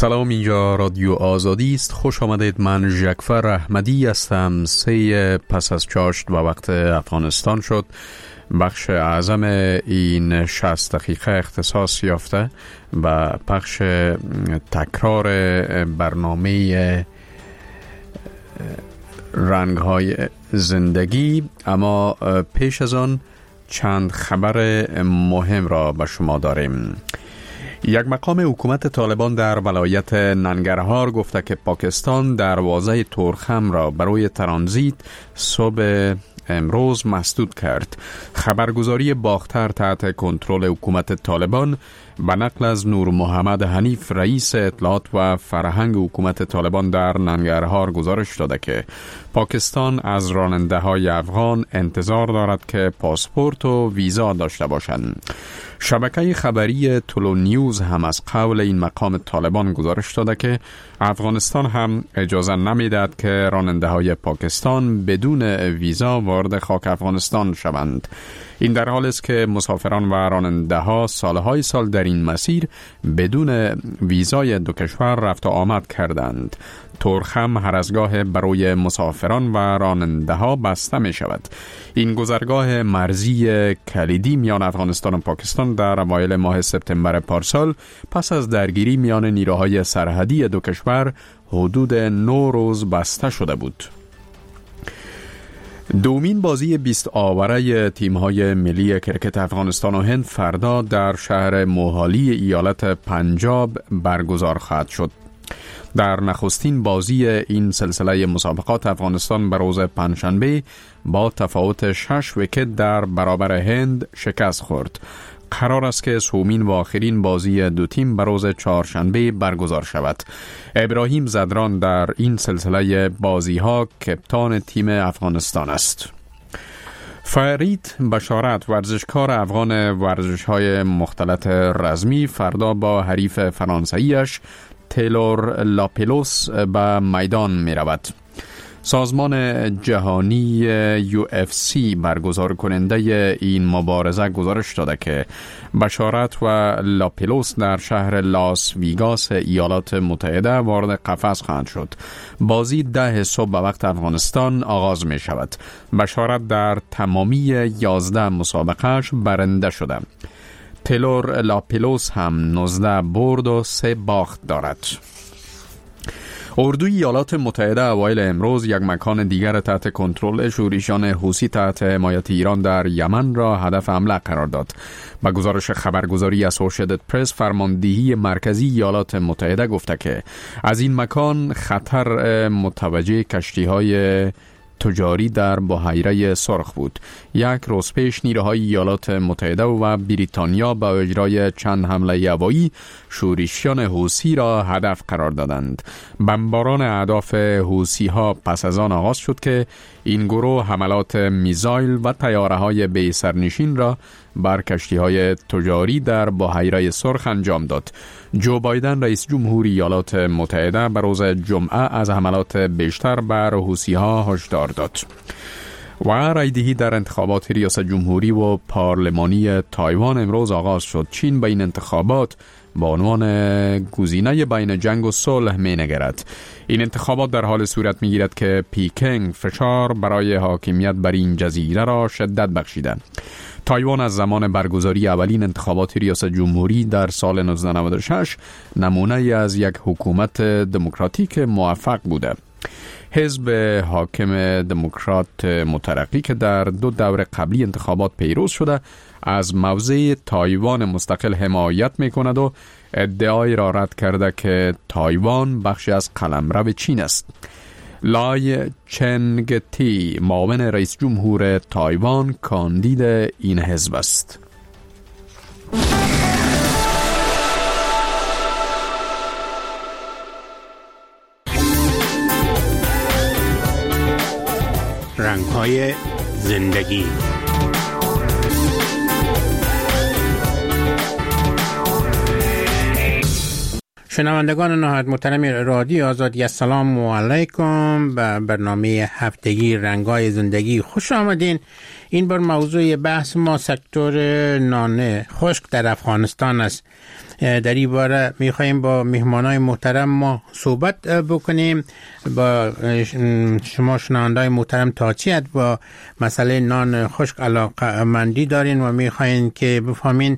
سلام، اینجا رادیو آزادی است. خوش آمدید. من ژکفر احمدی هستم. 3 پس از چاشت و وقت افغانستان شد. بخش اعظم این 60 دقیقه اختصاص یافته و پخش تکرار برنامه رنگ‌های زندگی. اما پیش از آن چند خبر مهم را به شما داریم. یک مقام حکومت طالبان در ولایت ننگرهار گفته که پاکستان دروازه تورخم را برای ترانزیت صبح امروز مسدود کرد. خبرگزاری باختر تحت کنترل حکومت طالبان به نقل از نور محمد حنیف رئیس اطلاعات و فرهنگ حکومت طالبان در ننگرهار گزارش داده که پاکستان از راننده‌های افغان انتظار دارد که پاسپورت و ویزا داشته باشند. شبکه خبری طلوع نیوز هم از قول این مقام طالبان گزارش داده که افغانستان هم اجازه نمیدهد که راننده‌های پاکستان بدون ویزا وارد خاک افغانستان شوند. این در حالی است که مسافران و راننده‌ها سالهای سال در این مسیر بدون ویزای دو کشور رفت و آمد کردند. تورخم هر از گاه برای مسافران و راننده‌ها بسته می شود. این گذرگاه مرزی کلیدی میان افغانستان و پاکستان در اوایل ماه سپتامبر پارسال پس از درگیری میان نیروهای سرحدی دو کشور حدود 9 روز بسته شده بود. دومین بازی 20 آوره تیم‌های ملی کرکت افغانستان و هند فردا در شهر موهالی ایالت پنجاب برگزار خواهد شد. در نخستین بازی این سلسله مسابقات افغانستان به روز پنجشنبه با تفاوت 6 ویکت در برابر هند شکست خورد. قرار است که سومین و آخرین بازی دو تیم به روز چهارشنبه برگزار شود. ابراهیم زدران در این سلسله بازی ها کپتان تیم افغانستان است. فرید بشارت ورزشکار افغان ورزش‌های مختلط رزمی فردا با حریف فرانسویش تیلور لاپلوس به میدان می رود. سازمان جهانی UFC برگزار کننده این مبارزه گزارش داده که بشارت و لاپلوس در شهر لاس ویگاس ایالات متحده وارد قفس خواهند شد. بازی 10 صبح به وقت افغانستان آغاز می شود. بشارت در تمامی 11 مسابقهش برنده شده. تیلور لاپلوس هم 19 برد و 3 باخت دارد. اردوی ایالات متحده اوایل امروز یک مکان دیگر تحت کنترل شورشیان حوثی تحت حمایت ایران در یمن را هدف حمله قرار داد. با گزارش خبرگزاری اسوسییتد پرس، فرماندهی مرکزی ایالات متحده گفته که از این مکان خطر متوجه کشتی‌های تجاری در بحیره سرخ بود. یک روز پیش نیروهای ایالات متحده و بریتانیا با اجرای چند حمله هوایی شورشیان حوثی را هدف قرار دادند. بمباران اهداف حوثی ها پس از آن آغاز شد که این گروه حملات میزایل و طیاره‌های بی سرنشین را بر کشتی‌های تجاری در بحیره سرخ انجام داد. جو بایدن رئیس جمهور ایالات متحده به روز جمعه از حملات بیشتر بر حوثی‌ها هشدار داد. و رایدهی در انتخابات ریاست جمهوری و پارلمانی تایوان امروز آغاز شد. چین به این انتخابات با عنوان گزینه بین جنگ و صلح می‌نگرد. این انتخابات در حال صورت می‌گیرد که پکینگ فشار برای حاکمیت بر این جزیره را شدت بخشیده. تایوان از زمان برگزاری اولین انتخابات ریاست جمهوری در سال 1996 نمونه از یک حکومت دموکراتیک موفق بوده. حزب حاکم دموکرات مترقی که در 2 دور قبلی انتخابات پیروز شده از موضع تایوان مستقل حمایت می‌کند و ادعای را رد کرده که تایوان بخشی از قلمرو چین است. لای چنگتی معاون رئیس جمهور تایوان کاندید این حزب است. رنگ‌های زندگی. شنوندگان نهایت محترم رادیو آزادی، السلام علیکم. به برنامه هفتگی رنگ‌های زندگی خوش آمدین. این بار موضوع بحث ما سکتور نان خشک در افغانستان است. در این باره میخواییم با مهمانای محترم ما صحبت بکنیم. با شما شنوندای محترم تا چی حد با مسئله نان خشک علاقه‌مندی دارین و میخواین که بفهمین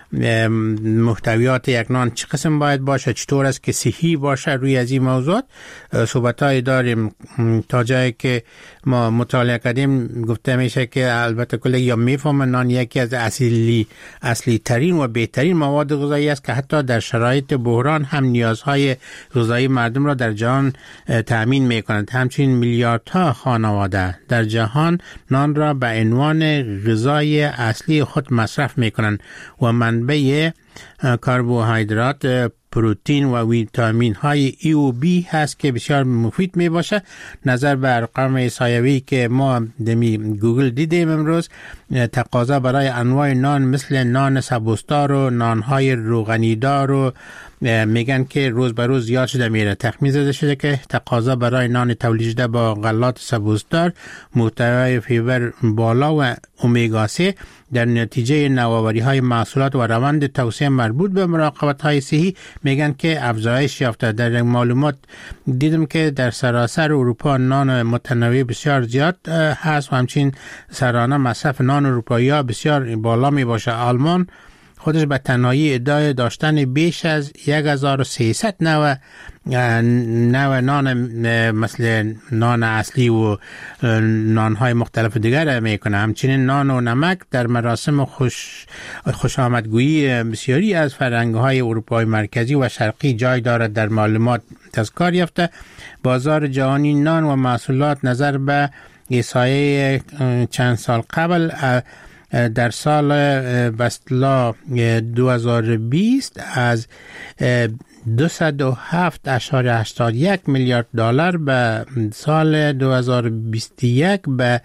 محتویات یک نان چه قسم باید باشه، چطور است که صحی باشه. روی از این موضوعات صحبت‌های داریم تا جایی که ما مطالعه کردیم. گفته میشه که البته کلی یا میفهمن نان یکی از اصلی ترین و بهترین مواد غذایی است که حتی در شرایط بحران هم نیازهای غذایی مردم را در جهان تأمین میکند. همچنین میلیاردها خانواده در جهان نان را به عنوان غذای اصلی خود مصرف میکنند و منبع کربوهیدرات، پروتئین و ویتامین های ای و بی هست که بسیار مفید می باشه. نظر به ارقام احصایوی که ما دمی گوگل دیدیم امروز، تقاضا برای انواع نان مثل نان سبوسدار و نان های روغنی دار و میگن که روز به روز زیاد شده میره. تخمین زده شده که تقاضا برای نان تولید شده با غلات سبوسدار، محتوای فیبر بالا و اومگا 3 در نتیجه نوآوری های محصولات و روند توسعه مربوط به مراقبت های صحی میگن که افزایش یافته. در معلومات دیدم که در سراسر اروپا نان متنوع بسیار زیاد هست و همچنین سرانه مصرف نان اروپایی ها بسیار بالا می باشه. آلمان خودش به تنهایی ادعای داشتن بیش از 1300 نوع نان مثل نان اصلی و نانهای مختلف دیگر میکنه. همچنین نان و نمک در مراسم خوش آمدگویی بسیاری از فرهنگ‌های اروپای مرکزی و شرقی جای دارد. در معلومات تذکر یافته بازار جهانی نان و محصولات نظر به احصایه چند سال قبل در سال بسلا 2020 از 207.81 میلیارد دلار به سال 2021 به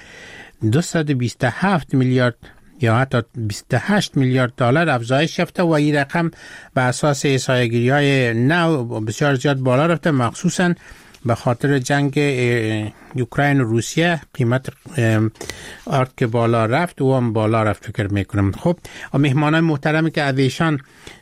227 میلیارد یا حتی 28 میلیارد دلار افزایش یافته و این رقم به اساس احصایه‌گیری‌های نو بسیار زیاد بالا رفته، مخصوصاً به خاطر جنگ اوکراین و روسیه. قیمت آرد که بالا رفت و هم بالا رفت فکر میکنم. خب مهمانان محترمی که از ایشان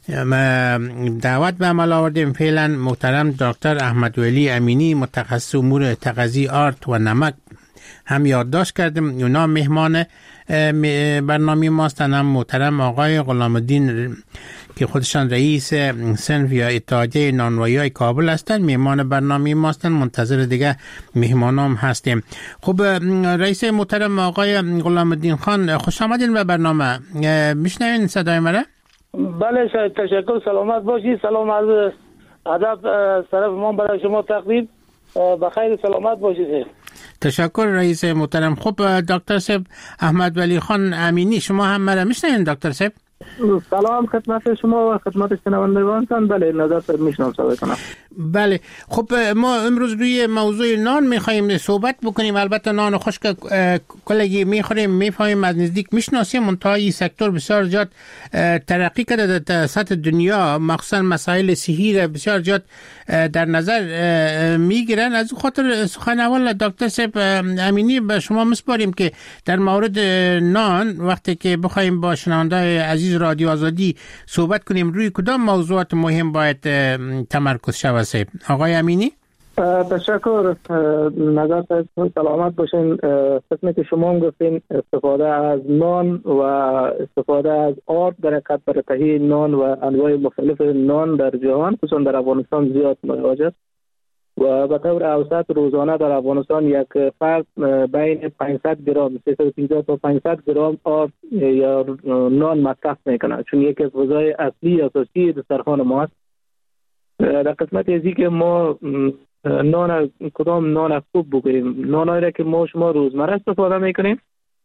دعوت به عمل آوردیم فعلا محترم دکتر احمد ولی امینی، متخصص امور تغذیه آرد و نمک هم یادداشت کردیم. اونا مهمان برنامه ماستن. هم محترم آقای غلام الدین که خودشان رئیس صنف یا اتحادیه نانوایی کابل هستند، مهمان برنامه ماستن. منتظر دیگه مهمانام هستیم. خب رئیس محترم آقای غلام الدین خان، خوش آمدین به برنامه. میشنوین صدای مرا؟ بله تشکر، سلامت باشید. سلام عرض ادب طرف ما برای شما تقدیم. بخیر سلامت باشید. تشکر رئیس محترم. خب دکتر صاحب احمد ولی خان امینی، شما هم مرا میشنوین دکتر صاحب؟ سلام خدمت شما و خدمت شنوندگانتان. بله نظر میشنم صحبت کنم. بله خب ما امروز روی موضوع نان میخواییم صحبت بکنیم. البته نان خشک کلگی میخوریم، میفهمیم، از نزدیک میشناسیم. منتهای سکتور بسیار زیاد ترقی کرده در سطح دنیا، مخصوصا مسائل صحی را بسیار زیاد در نظر میگیرن. از خاطر سخن اول دکتر صاحب امینی به شما مسپاریم که در مورد نان وقتی که بخوایم با شنونده‌های عزیز رادیو آزادی صحبت کنیم روی کدام موضوعات مهم باید تمرکز شود؟ آقای امینی. تشکر. نظر سلامت باشین. قسمی که شما هم گفتین استفاده از نان و استفاده از آرد در حقیقت برای تهیه نان و انواع مختلف نان در جهان خصوصا در افغانستان زیاد مروج است و به طور اوسط روزانه در افغانستان یک فرد بین 500 گرم 350 تا 500 گرم آرد یا نان مصرف میکنه، چون یکی از غذای اصلی اساسی دسترخوان ما است. در قسمت ازی که ما نان کدام نان خوب بگوییم، نانایی را که ما شما روزمره استفاده میکنیم،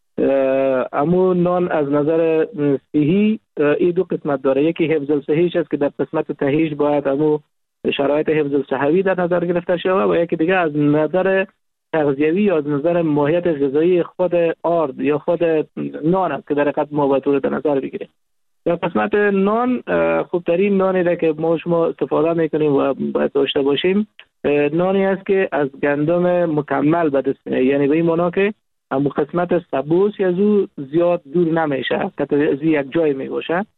اما نان از نظر صحی این دو قسمت داره. یکی حفظ الصحیش است که در قسمت تهیه‌اش باید اما شرایط حفظ الصحوی در نظر گرفته شود و یکی دیگه از نظر تغذیوی یا از نظر ماهیت غذایی خود آرد یا خود نان است که در حقیقت ما باید در نظر بگیریم. در قسمت نان خوبترین نانی را که ما شما استفاده میکنیم و باید داشته باشیم نانی است که از گندم مکمل به دست میاد، یعنی به این معنا که قسمت سبوس از او زیاد دور نمیشه، که از یک جای میباشه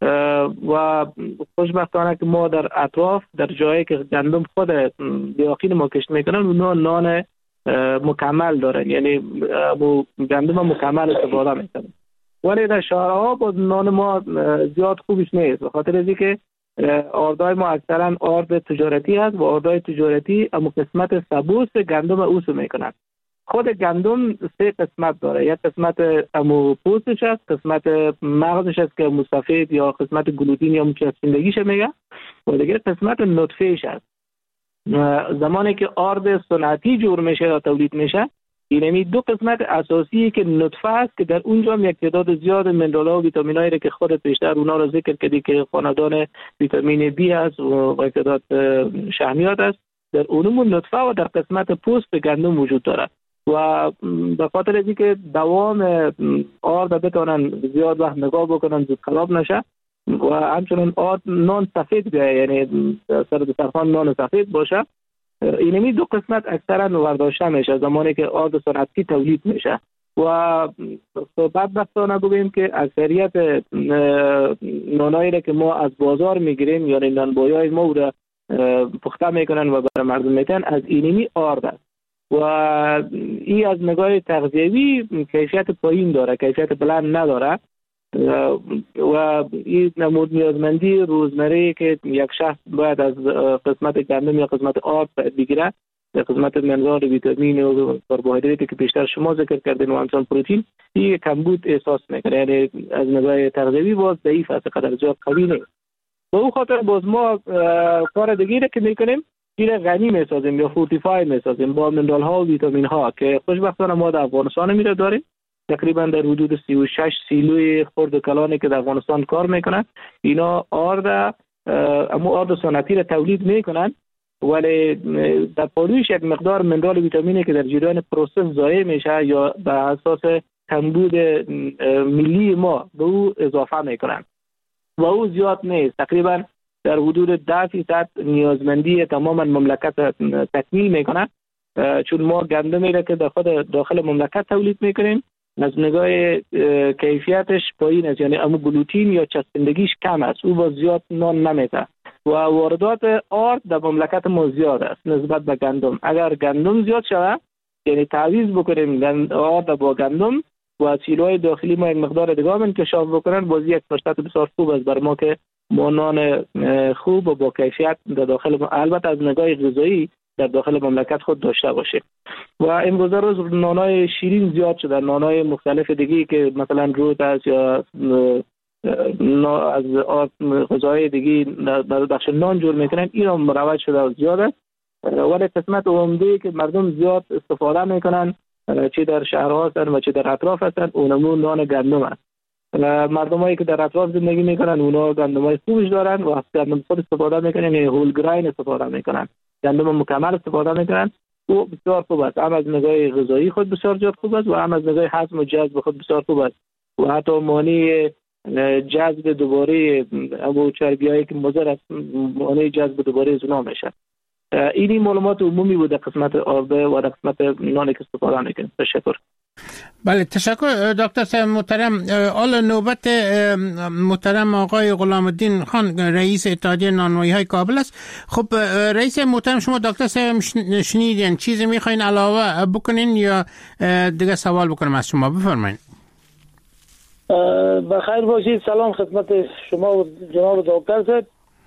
و خوشبختانه که ما در اطراف در جایی که گندم خود دیاقین ما کشت میکنن اونا نان مکمل دارن، یعنی گندم مکمل استفاده میکنن. ولی در شهرها باز نان ما زیاد خوبش نیست، به خاطر از اینکه آردای ما اکثرا آرد تجارتی هست و آردای تجارتی اما قسمت سبوس گندم اوسو میکنن. خود گندم 3 قسمت داره، یک قسمت امو پوستش است، قسمت مغزش است که سفید یا قسمت گلوتین یا چسبندگیش میگه، و دیگه قسمت نطفهش است. زمانی که آرد سنتی جور میشه یا تولید میشه، اینمی 2 قسمت اساسی که نطفه است که در اونجا یک تعداد زیاد منرال‌ها و ویتامینایی را که خودت بیشتر اونا رو ذکر کردی که خاندان ویتامین بی است و تعداد شحمیات است، در اونمون نطفه و در قسمت پوست گندم وجود داره و به خاطر از اینکه دوام آرد بتونن زیاد وقت نگاه بکنن زود خراب نشه و همچنین آرد نان سفید بیایه، یعنی سر دسترخوان نان سفید باشه، اینمی 2 قسمت اکثرا ورداشته میشه زمانی که آرد سنتی تولید میشه. و بدبختانه بگویم که اکثریت نانایی را که ما از بازار میگیریم، یعنی نانبایای ما را پخته میکنن و برای مردم میتن، از اینمی آرد است و این از نگاه تغذیوی کیفیت پایین داره، کیفیت بلند نداره و این نمود نیازمندی روزمره که یک شخص باید از قسمت گندم یا قسمت آرد بگیره، یا قسمت منرال ویتامین و کربوهیدراتی که بیشتر شما ذکر کردین و همچنین پروتئین، این کمبود احساس میکنه، یعنی از نگاه تغذیوی باز ضعیف است، قدر زیاد قوی نیست. به اون خاطر باز ما کار دیگه که میکنیم این غنی میسازیم یا فورتیفای میسازیم با منرال ها و ویتامین ها که خوشبختانه ما در افغانستان میره داریم. تقریبا در حدود 36 سیلوی خرد کلانی که در افغانستان کار میکنن، اینا آرد سنتی را تولید میکنن، ولی در پالویش یک مقدار منرال ویتامینی که در جریان پروسس ضایع میشه یا به اساس کمبود ملی ما به او اضافه میکنن و او زیاد نیست، تقریبا در حدود 10% نیازمندی تمام مملکت تکمیل میکنه، چون ما گندمی را که داخل مملکت تولید میکنیم از نگاه کیفیتش پایین است، یعنی امو گلوتین یا چسبندگیش کم است، او با زیاد نان نمیده و واردات آرد در مملکت ما زیاد است نسبت به گندم. اگر گندم زیاد شود، یعنی تعویض بکنیم آرد با گندم و سیلوهای داخلی ما یک مقدار دیگه انکشاف بکنن، بازی یک فرصت بسیار خوب است بر ما که ما نان خوب و با کیفیت در داخل البته از نگاه غذایی در داخل مملکت خود داشته باشه. و امروز روز نانای شیرین زیاد شده، نانای مختلف دیگه که مثلا روت است یا از غذای دیگه در بخش نان جور میکنن، اینا مروج شده و زیاد است، ولی قسمت عمده که مردم زیاد استفاده میکنن چه در شهرها هستن و چه در اطراف هستن اونمون نان گندم است. مردمایی که در اطراف زندگی میکنن اونا گندمای خوبش دارن و از گندم خود استفاده میکنن، یعنی هول گراین استفاده میکنن، گندم مکمل استفاده میکنن، او بسیار خوب است، هم از نگاه غذایی خود بسیار زیاد خوب است و هم از نگاه هضم و جذب خود بسیار خوب است و حتی مانع جذب دوباره او چربیایی که مضر است مانع جذب دوباره از اونها میشه. اینی معلومات عمومی بود در قسمت آرد و در قسمت نانی که استفاده میکنیم. تشکر. بله تشکر دکتر صاحب محترم. حالا نوبت محترم آقای غلام الدین خان رئیس اتحادیه نانوایی های کابل است. خب رئیس محترم، شما دکتر صاحب شنیدین، چیزی میخواین علاوه بکنین یا دیگه سوال بکنم از شما؟ بفرمایید. بخیر باشید. سلام خدمت شما و جناب دکتر صاحب.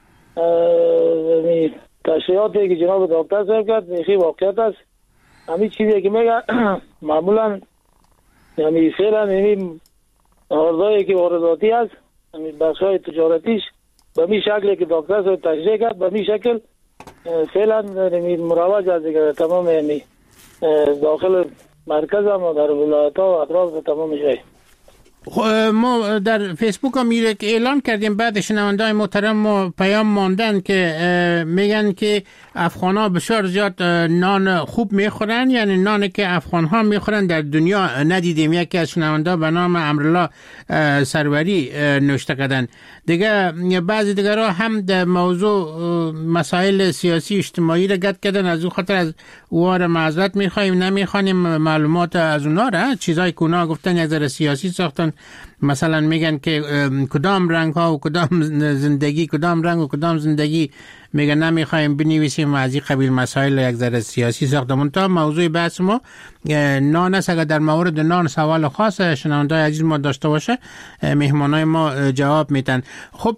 تشریحاتی که جناب دکتر صاحب کرد میخی واقعیت است. همین چیزی که میگه معمولا یعنی فعلا این آردایی که وارداتی است، یعنی بخشای تجارتیش به می شکلی که دکتر صاحب تشریح کرد به می شکل فعلا مروج است دیگه تمام، یعنی داخل مرکز هم و در ولایت ها و اطراف تمام جای. ما در فیسبوک هم میره که اعلان کردیم، بعد شنونده‌های محترم ما پیام ماندن که میگن که افغان ها بسیار زیاد نان خوب میخورن، یعنی نانی که افغان ها میخورن در دنیا ندیدیم. یکی از شنونده به نام امرالله سروری نوشته کردن. دیگه بعضی دیگر هم در موضوع مسائل سیاسی اجتماعی را گرد کردن، از اون خاطر از اوار معذرت میخوایم، نمیخوانیم معلومات از اونا را، چیزای که اونا گفتن یک ذره سیاسی ساختن مثلا میگن که کدام رنگ ها و کدام زندگی، کدام رنگ و کدام زندگی، میگن نمیخوایم بنویسیم از این قبیل مسائل یک ذره سیاسی ساختمون. تا موضوع بحث ما نان است. اگر در مورد نان سوال خاص شنوندای عزیز ما داشته باشه مهمانای ما جواب میتن. خب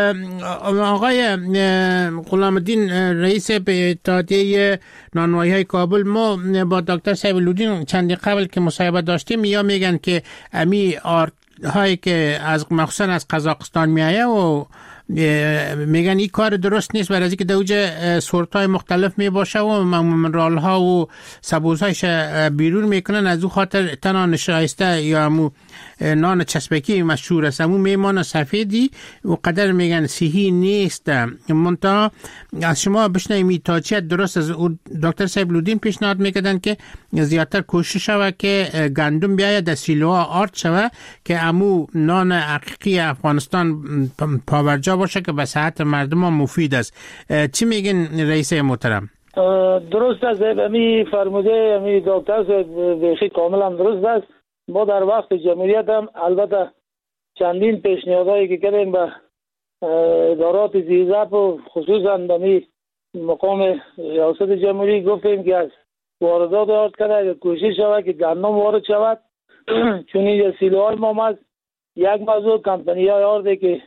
آقای غلام الدین رئیس اتحادیه نانوایی های کابل، ما با دکتر صاحب لودین چندی قبل که مصاحبه داشتیم یا میگن که امی آرت هایی که از مخصوصا از قزاقستان میایه و میگن این کار درست نیست، برای اینکه دوجه سورت های مختلف می باشه و منرال ها و سبوزهایش بیرون میکنن، از او خاطر تنان شایسته یا همو نان چسبکی مشهور است، همو میمان سفیدی و قدر میگن صحی نیست. منتها از شما بشنویم تا چه درست از دکتر صاحب لودین پیشنهاد میکردن که زیادتر کوشش شود که گندم بیاید در سیلوها آرد شود که همو نان حقیقی افغانستان پاورجا باشه که به صحت مردم مفید است. چی میگن رئیس محترم؟ درست است. امی فرموده امی دکتر بخی کاملا درست است. ما در وقت جمهوریت هم البته چندین پیشنهادهایی که کردیم به ادارات زیرزب و خصوصا به مقام ریاست جمهوری گفتیم که از واردات آرد کرده کوشش شود که گندم وارد شود. چون این سیلوهای ما هست یک موضوع کمپنی های آرده که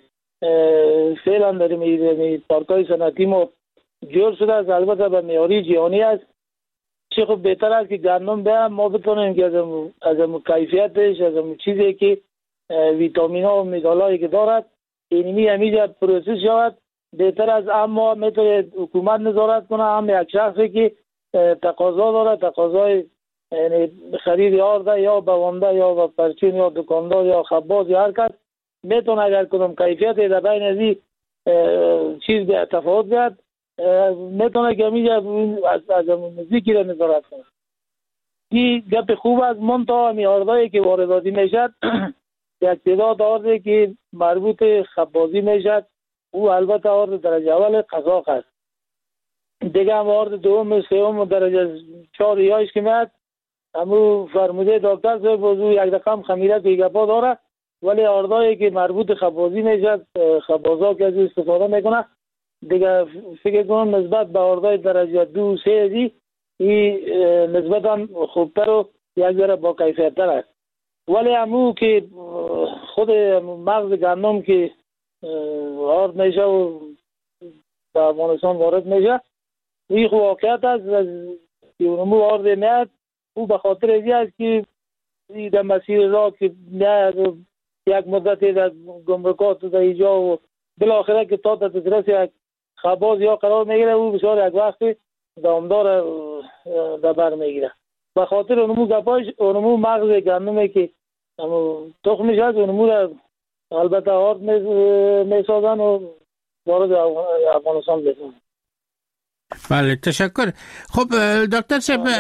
فعلا در پارکای صنعتی ما جور شده است، البته به معیاری جهانی است. چه خب بهتر است که گندم به ما بتونیم که از کیفیتش، از چیزی که ویتامین ها و مینرال هایی که دارد اینمی همیشه پروسس شود. بهتر از اما میتونه حکومت نظارت کنه، هم یک شخصی که تقاضا داره، تقاضای یعنی خرید آرده یا بوانده یا به پرچین یا دکاندار یا خباز یا هر کس میتونه اگر کدام کیفیت در بین از این چیز به تفاوت بیاد میتونه که همیشه از نزدیکی را نظارت کنه. این گپ خوب است. منتها همی آردهایی که وارداتی میشد یک تعداد آرده که مربوط خبازی میشد او البته آرد درجه اول قزاق است. دیگه هم آرد دوم سوم درجه 4 یایش که میاد همو فرموده دکتر صاحب وضو یک رقم خمیره بیگپا داره، ولی آردهایی که مربوط خبازی میشد خبازا که از استفاده میکنه دیگه فکر کنم نسبت به آردهای درجه 2 3 این نسبتا خوبتر و یک ذره با کیفیت تر است. ولی همو که خود مغز گندم که آرد میشه و به افغانستان وارد میشه این واقعیت است که اونمو آرد میاد او به خاطر ازی است که در مسیر را که میاد یک مدتی در گمرکات در اینجا و بالاخره که تا دسترس یک خباز یا قرار میگیره او بسیار یک وقتی دامدار در بر میگیره. به خاطر اونمو گپاش اونمو مغز گندمه که تخمش هست اونمو را البته آرد میسازن و وارد افغانستان بسازن. بله تشکر. خب دکتر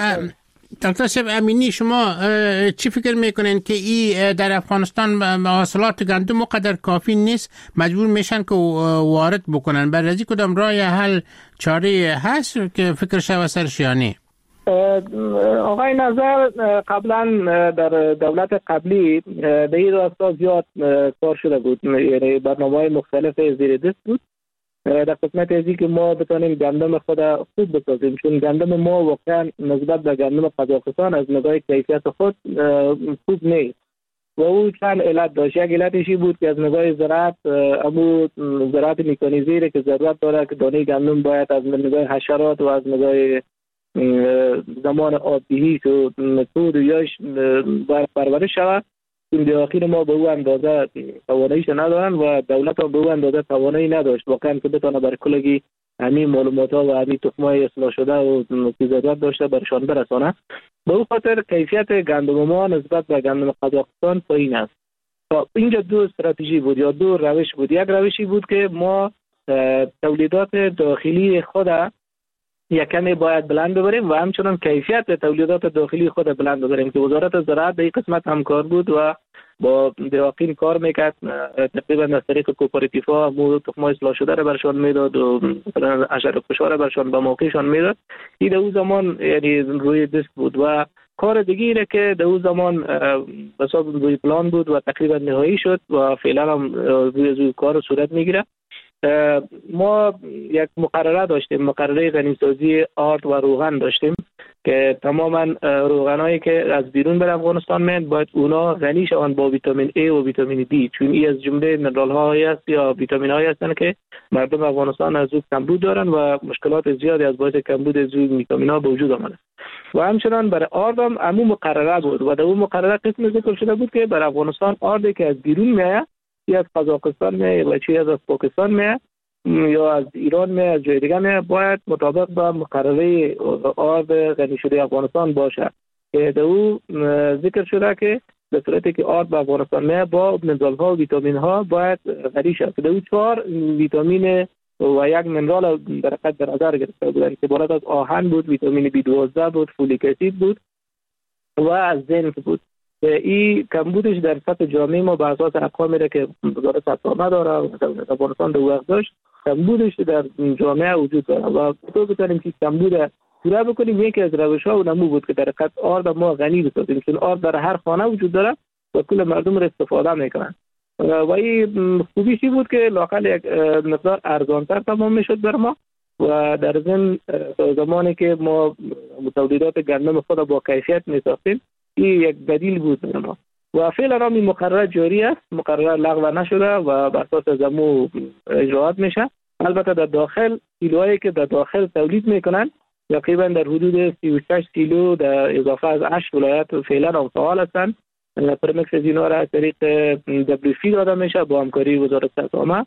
صاحب امینی شما چی فکر میکنین که این در افغانستان حاصلات گندم مقدر کافی نیست، مجبور میشن که وارد بکنن؟ برای از کدام راه حل چاره هست که فکر شو سرش یا نه؟ آقای نظر قبلا در دولت قبلی به این راستا زیاد کار شده بود، یعنی برنامه‌های مختلف زیر دست بود در قسمت ازی که ما بتانیم گندم خود خوب بسازیم، چون گندم ما واقعا نسبت به گندم قزاقستان از نگاه کیفیت خود خوب نیست و او چند علت داشت. یک علتشی بود که از نگاه زراعت امو زراعت میکانیزی که ضرورت داره که دانه گندم باید از نگاه حشرات و از نگاه زمان آبدهی و مسود یاش باید پرورش شود. این دیاقین ما به او اندازه تواناییش ندارن و دولت هم به او اندازه توانایی نداشت واقعا که بتانه بر کلگی همین معلومات ها و همین تخمای اصلاح شده و که ضرورت داشته برشان برسانه. به او خاطر کیفیت گندم ما نسبت به گندم قزاقستان پایین است. اینجا دو استراتژی بود یا دو روش بود. یک روشی بود که ما تولیدات داخلی خود یک کمی باید بلند ببریم و همچنان کیفیت تولیدات داخلی خود بلند ببریم که وزارت زراعت به این قسمت همکار بود و با دیاقین کار میکرد. تقریبا از طریق کوپراتیف‌ها مو تخم اصلاح شده را برشان میداد و حشره کشا را برشان به موقعشان میداد. این در اون زمان یعنی روی دست بود و کار دیگه ایره که در اون زمان به حساب روی پلان بود و تقریبا نهایی شد و فعلا هم روی کار صورت میگیره. ما یک مقرره داشتیم، مقرره غنیسازی آرد و روغن داشتیم که تماما روغنایی که از بیرون به افغانستان میاد باید اونا غنی شوند با ویتامین A و ویتامین D، چون این از جمله منرال هایی است یا ویتامین هایی هستند که مردم افغانستان از او کمبود دارن و مشکلات زیادی از باعث کمبود از او ویتامین ها به وجود آمده. و همچنان برای آرد هم عموم مقرره بود و در اون مقرره قسم ذکر شده بود که برای افغانستان آردی که از بیرون میاد، یا از قزاقستان میاد یا چی از پاکستان میاد یا از ایران میاد، از جای دیگه میاد، باید مطابق با مقرره آرد غنی شده افغانستان باشه که در او ذکر شده که به صورتی که آرد به افغانستان میاد با منرال ها و ویتامین ها باید غنی شد. در او 4 ویتامین و یک منرال در نظر گرفته بودن که عبارت از آهن بود، ویتامین B12 بود، فولیک اسید بود و از زنک بود. این کمبودش در سطح جامعه ما به اساس ارقامی را که وزارت صحت داره افغانستان در وقت داشت، کمبودش در جامعه وجود داره و تو بتونیم که کمبود پورا بکنیم. یکی از روش‌ها و نمو بود که در حقیقت آرد ما غنی بسازیم، چون آرد در هر خانه وجود داره و کل مردم را استفاده میکنن و این خوبیش بود که لااقل یک مقدار ارزان‌تر تمام میشد بر ما و در ضمن زمانی که ما تولیدات گندم خود با کیفیت میساختیم این یک بدیل بود بر ما و فعلا هم این مقرره جاری است، مقرره لغو نشده و بر اساس زمو اجراات میشه. البته در داخل کیلوهایی که در داخل تولید میکنن تقریبا در حدود 36 کیلو در اضافه از 8 ولایت فعلا هم فعال هستند. پرمکس از اینا را از طریق WFP داده میشه با همکاری وزارت صحت عامه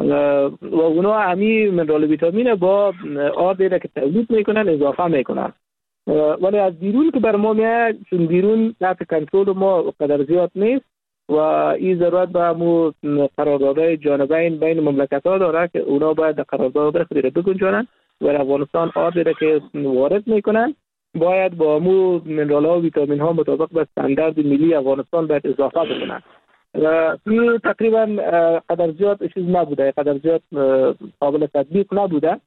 و اونا همی منرال ویتامین با آردی را که تولید میکنن اضافه میکنن. ولی از بیرون که بر ما میاد، چون بیرون تحت کنترل ما قدر زیاد نیست و این ضرورت به همون قراردادهای جانبین بین مملکت ها داره که اونا باید در قرارداد خود را بگنجانن و افغانستان آردی را که وارد میکنن باید با همون منرال ها و ویتامین ها مطابق به استاندارد ملی افغانستان باید اضافه بکنن. این تقریبا قدر زیاد چیز نبوده، قدر زیاد قابل تطبیق نبوده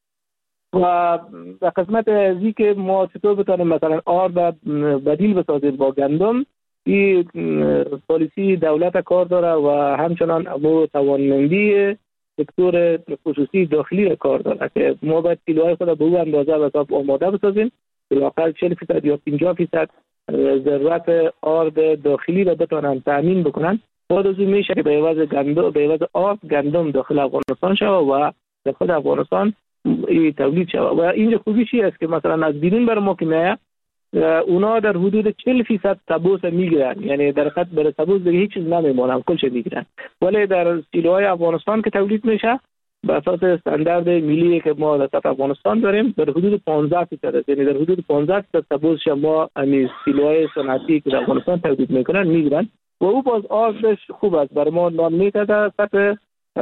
و در قسمت ازی که ما چطور بتانیم مثلا آرد بدیل بسازیم با گندم، این پالیسی دولت کار داره و همچنان امو توانمندی سکتور خصوصی داخلی کار داره که ما باید کیلوهای خود به او اندازه و حساب آماده بسازیم که لااقل 40% یا 50% ضرورت آرد داخلی را بتونن تامین بکنن. بعد از اون میشه که به عوض آرد گندم داخل افغانستان شود و در خود افغانستان تولید شود. و اینجا خوبی چی است که مثلا از بیرون بر ما که میاد اونا در حدود 40% تبوس میگیرن، یعنی در خط بر تبوس دیگه هیچ چیز نمیمونه، کلش میگیرن. ولی در سیلوهای افغانستان که تولید میشه به اساس استاندارد ملی که ما در سطح افغانستان داریم در حدود 15%، یعنی در حدود 15% تبوس ما همین سیلوهای صنعتی که در افغانستان تولید میکنن میگیرن و او باز آردش خوب است برای ما نان میتده سطح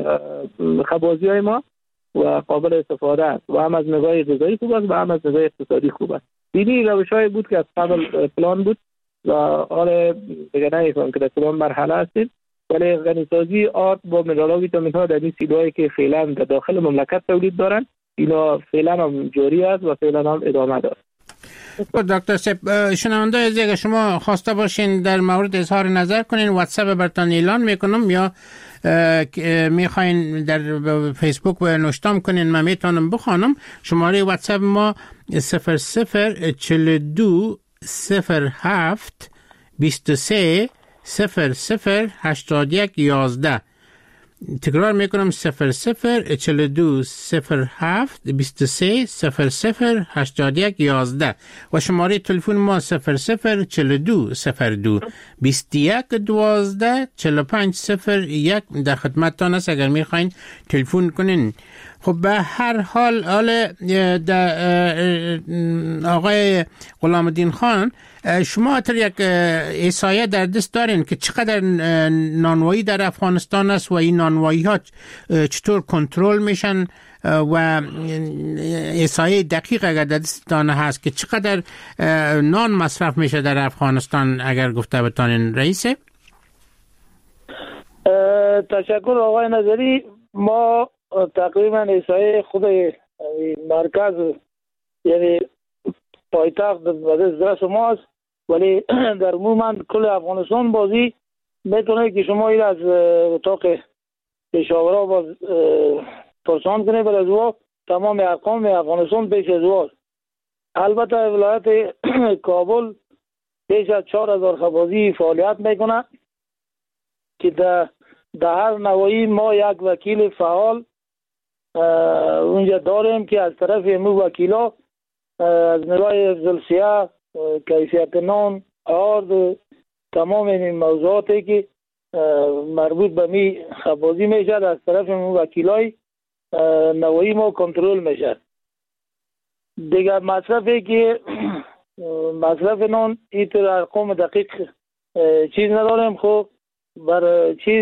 خبازی های ما و قابل استفاده است و هم از نگاه غذایی خوب است و هم از نگاه اقتصادی خوب است. اینی روش‌های بود که از قبل پلان بود و حال دیگه نمی‌فهم که در کدام مرحله هستیم، ولی غنیسازی آرد با منرال و ویتامین ها در این سیلوهایی که فعلا در داخل مملکت تولید دارن اینا فعلا هم جاری است و فعلا هم ادامه داره. دکتر صاحب، شنونده عزیز اگر شما خواسته باشین در مورد اظهار نظر کنین واتساپ براتون اعلان میکنم یا میخواین در فیسبوک و نوشتام کنین من میتونم بخوانم. شماره واتساپ ما 0042 07 23 0081 11. تکرار میکنم 0042 07 23 0081 11 و شماره تلفن ما 0042 02 21 12 45 01 در خدمتتان است اگر میخواین تلفن کنین. خب به هر حال آقای غلام الدین خان، شما تر یک احصایه در دست دارین که چقدر نانوایی در افغانستان است و این نانوایی ها چطور کنترل میشن و احصایه دقیق اگر در دستتان هست که چقدر نان مصرف میشه در افغانستان اگر گفته بتانین رئیسه؟ تشکر آقای نظری. ما تقریبا احصایه خود مرکز یعنی پایتخت دست ماست ولی در عموما کل افغانستان بازی میتونه که شما این از اتاق پیشاورا باز پرسان کنه بر از او تمام ارقام افغانستان پیش از او. البته ولایت کابل بیش از 4000 خبازی فعالیت میکنه که در هر نواحی ما یک وکیل فعال اونجا داریم که از طرف مو وکیلا از نگاه افضلسیه، کیفیت نان، آرد، تمام این موضوعاتی که مربوط به می خبازی میشه از طرف مو وکیلای نواحی ما کنترل میشه. دیگر مصرفی که مصرف نان اینطور ارقام دقیق چیز نداریم. خب بر چیز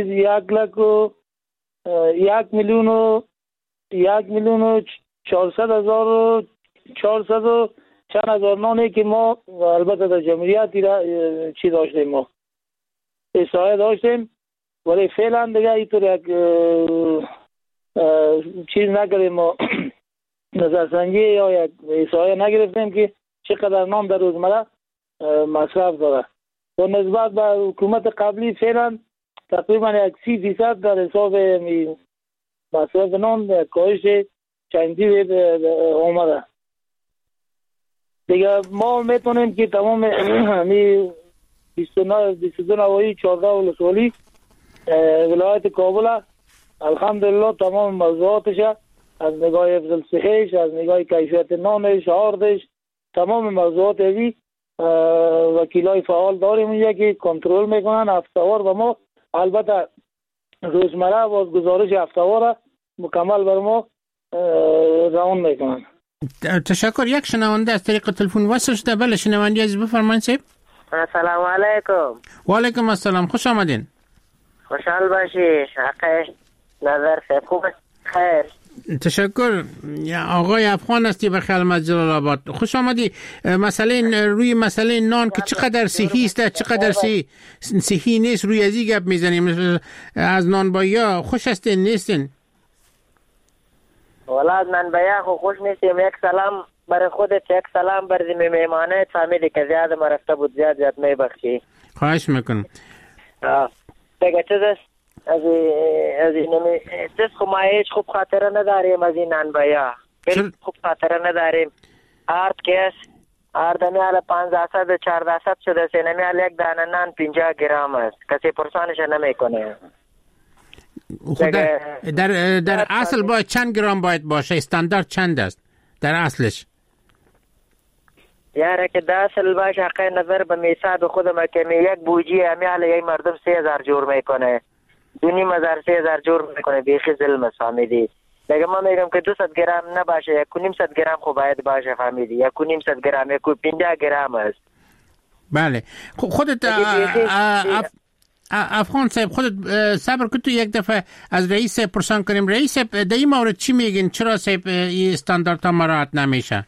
1,400,000 چند هزار نانی که ما البته در جمهوریت چی داشتیم، ما احصایه داشتیم ولی فعلا دیگه اینطور یک چیز نکردیم، ما نظرسنجی یا یک احصایه نگرفتیم که چقدر نان در روزمره مصرف داره. و نسبت به حکومت قبلی فعلا تقریبا 30% در حساب مصرف نان کاهش چندی آمده. دیگه ما میتونیم که تمام 22 نواحی 14 ولسوالی ولایت کابل الحمدلله تمام موضوعاتش از نگاه افضل صحیش، از نگاه کیفیت نانش، آردش، تمام موضوعات ازی وکیلای فعال داریم اینجا که کنترل میکنن هفتهوار و ما البته روزمره و گزارش هفتهوار مکمل بر ما روان میکنن. تشکر. یک شنونده از طریق تلفن وصل شده. بله شنونده عزیز بفرمایید صاحب. السلام علیکم. و علیکم السلام، خوش آمدین. خوشحال باشی. حقیقت نظر صاحب خوب خیر. تشکر. آقای افغان هستی بخیال از جلال آباد. خوش آمدی. روی مسئله نان که چقدر صحی است چقدر صحی نیست روی ازی گپ میزنیم. از نانبایا خوش هستین نیستین؟ والا از نانبایا خوش نیستیم. یک سلام برای خودت، یک سلام برای میمانه فهمیدی که زیاد مرفته بود، زیاد میبخشی. خواهش میکنم. دیگه چیز است از این چیز خو ما هیچ خوب خاطره نداریم از این نانبایا. خوب خاطره نداریم. آرد کیس آردمی حالا 1500 و 1400 شده سینمی حالا یک دانه نان 50 گرام است. کسی پرسانش نمیکنه. در اصل باید چند گرام باید باشه؟ استاندارد چند است در اصلش؟ یاره که در اصل باشه حقیقی نظر به میساد خودم که یک بوجی همی حالا یک مردم 3000 جور میکنه، 2500 3000 جور میکنه. بیخی ظلم است فهمیدی. دیگه ما میگم که 200 گرم نباشه، 1.5 گرم خب باید باشه فهمیدی. 1.5 گرم 50 گرم است. بله خودت افغان صاحب خودت صبر کن تو یک دفعه از رئیس پرسان کنیم. رئیس در این مورد چی میگین؟ چرا صاحب این استانداردها مراعات نمیشه؟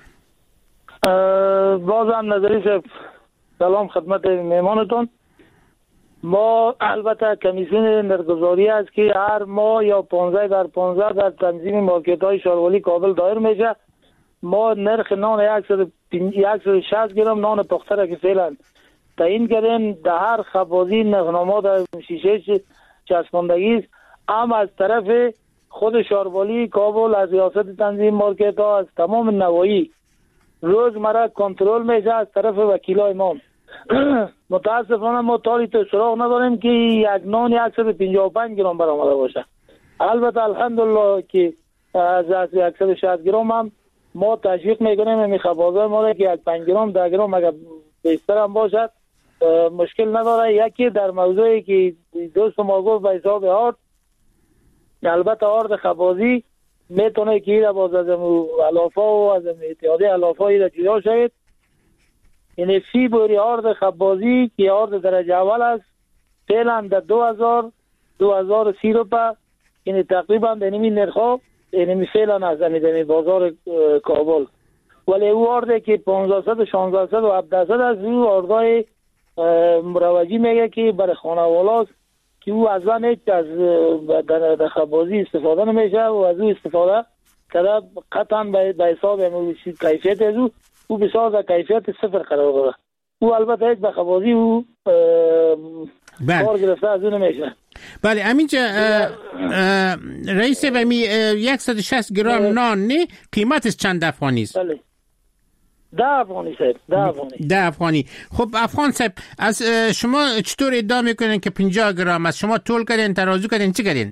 بازم نظری صاحب سلام خدمت میمانتون. ما البته کمیسیون نرگزاری است که هر ماه یا 15 در 15 در تنظیم مارکت های شاروالی کابل دایر میشه. ما نرخ نان 160 گرم نان پخته را که فعلا تعیین کردیم در هر خبازی نقنامات در شیشه چسباندگی است. هم از طرف خود شاروالی کابل، از ریاست تنظیم مارکت ها، از تمام نواحی روزمره کنترل میشه از طرف وکیلای ما. متاسفانه ما تالی تو سراغ نداریم که یک نان 155 گرم برآمده باشه. البته الحمدلله که از 160 گرم هم ما تشویق میکنیم این خبازای ما که 5 گرم 10 گرم اگر بیشتر هم باشد مشکل نداره. یکی در موضوعی که دوست ما گفت به حساب آرد، البته آرد خبازی میتونه که ایره باز از علافه و از اتحاده علافه ایره جدا شد. یعنی فی بوری آرد خبازی که آرد درجه اول است فعلا در 2030 روپه، یعنی تقریبا در نمی نرخا یعنی فعلا از در بازار کابل. ولی او آرده که 1500 1600 و 1700 از او آردای مروجی میگه که برای خانوالاست که او از آن هیچ از در خبازی استفاده نمیشه و از او استفاده کرده قطعا به حساب کیفیت از او بسیار در کیفیت صفر قرار داره. او البته یک بخوازی او کار گرفته از اون میشه. بله همینجا رئیس بمی 160 گرم نان نه قیمتش چند افغانی است؟ بله 10 افغانی صاحب 10 افغانی. خب افغان صاحب از شما چطور ادعا میکنین که 50 گرم است؟ شما تول کردین، ترازو کردین، چی کردین؟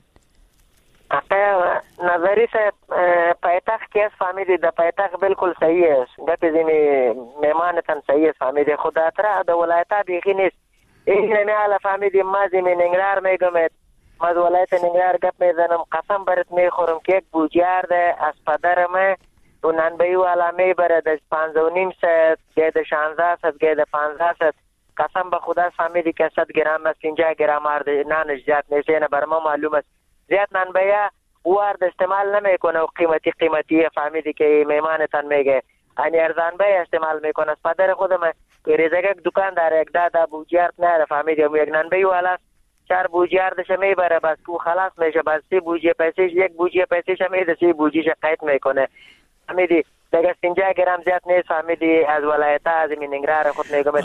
نظری صاحب پایتخت کیس فهمیدی د پایتخت بالکل صحیح است گپی زمین میمانتان صحیح است فهمیدی خود اترا د ولایتا بیخی نیست این نمیاله فهمیدی ما زمین ننگرار میگمت ما د ولایت ننگرار گپ میزنم قسم برت میخورم که یک بوجیار ده از پدرم و ننبی والا میبره د 5.5 ست گه د 16 ست گه د 15 ست قسم به خدا فهمیدی که 100 گرم است 50 گرم آرد نانش زیاد نیست نه بر ما معلوم است زیاد ننبیا وارد استعمال نمیکنه و قیمتی فهمیدی که میمانتان میگه یعنی ارزان به استعمال میکنه از پدر خودم ریزه یک دکاندار یک دادا بوجیار نه فهمیدی یک ننبی والا 4 بوجیار دشه میبره بس کو خلاص میشه بس 3 بوجی پیسش یک بوجی پیسش میده 3 بوجیش قید میکنه فهمیدی دیگه 50 گرم زیاد نیست فهمیدی از ولایت از ننگرهار خود میگم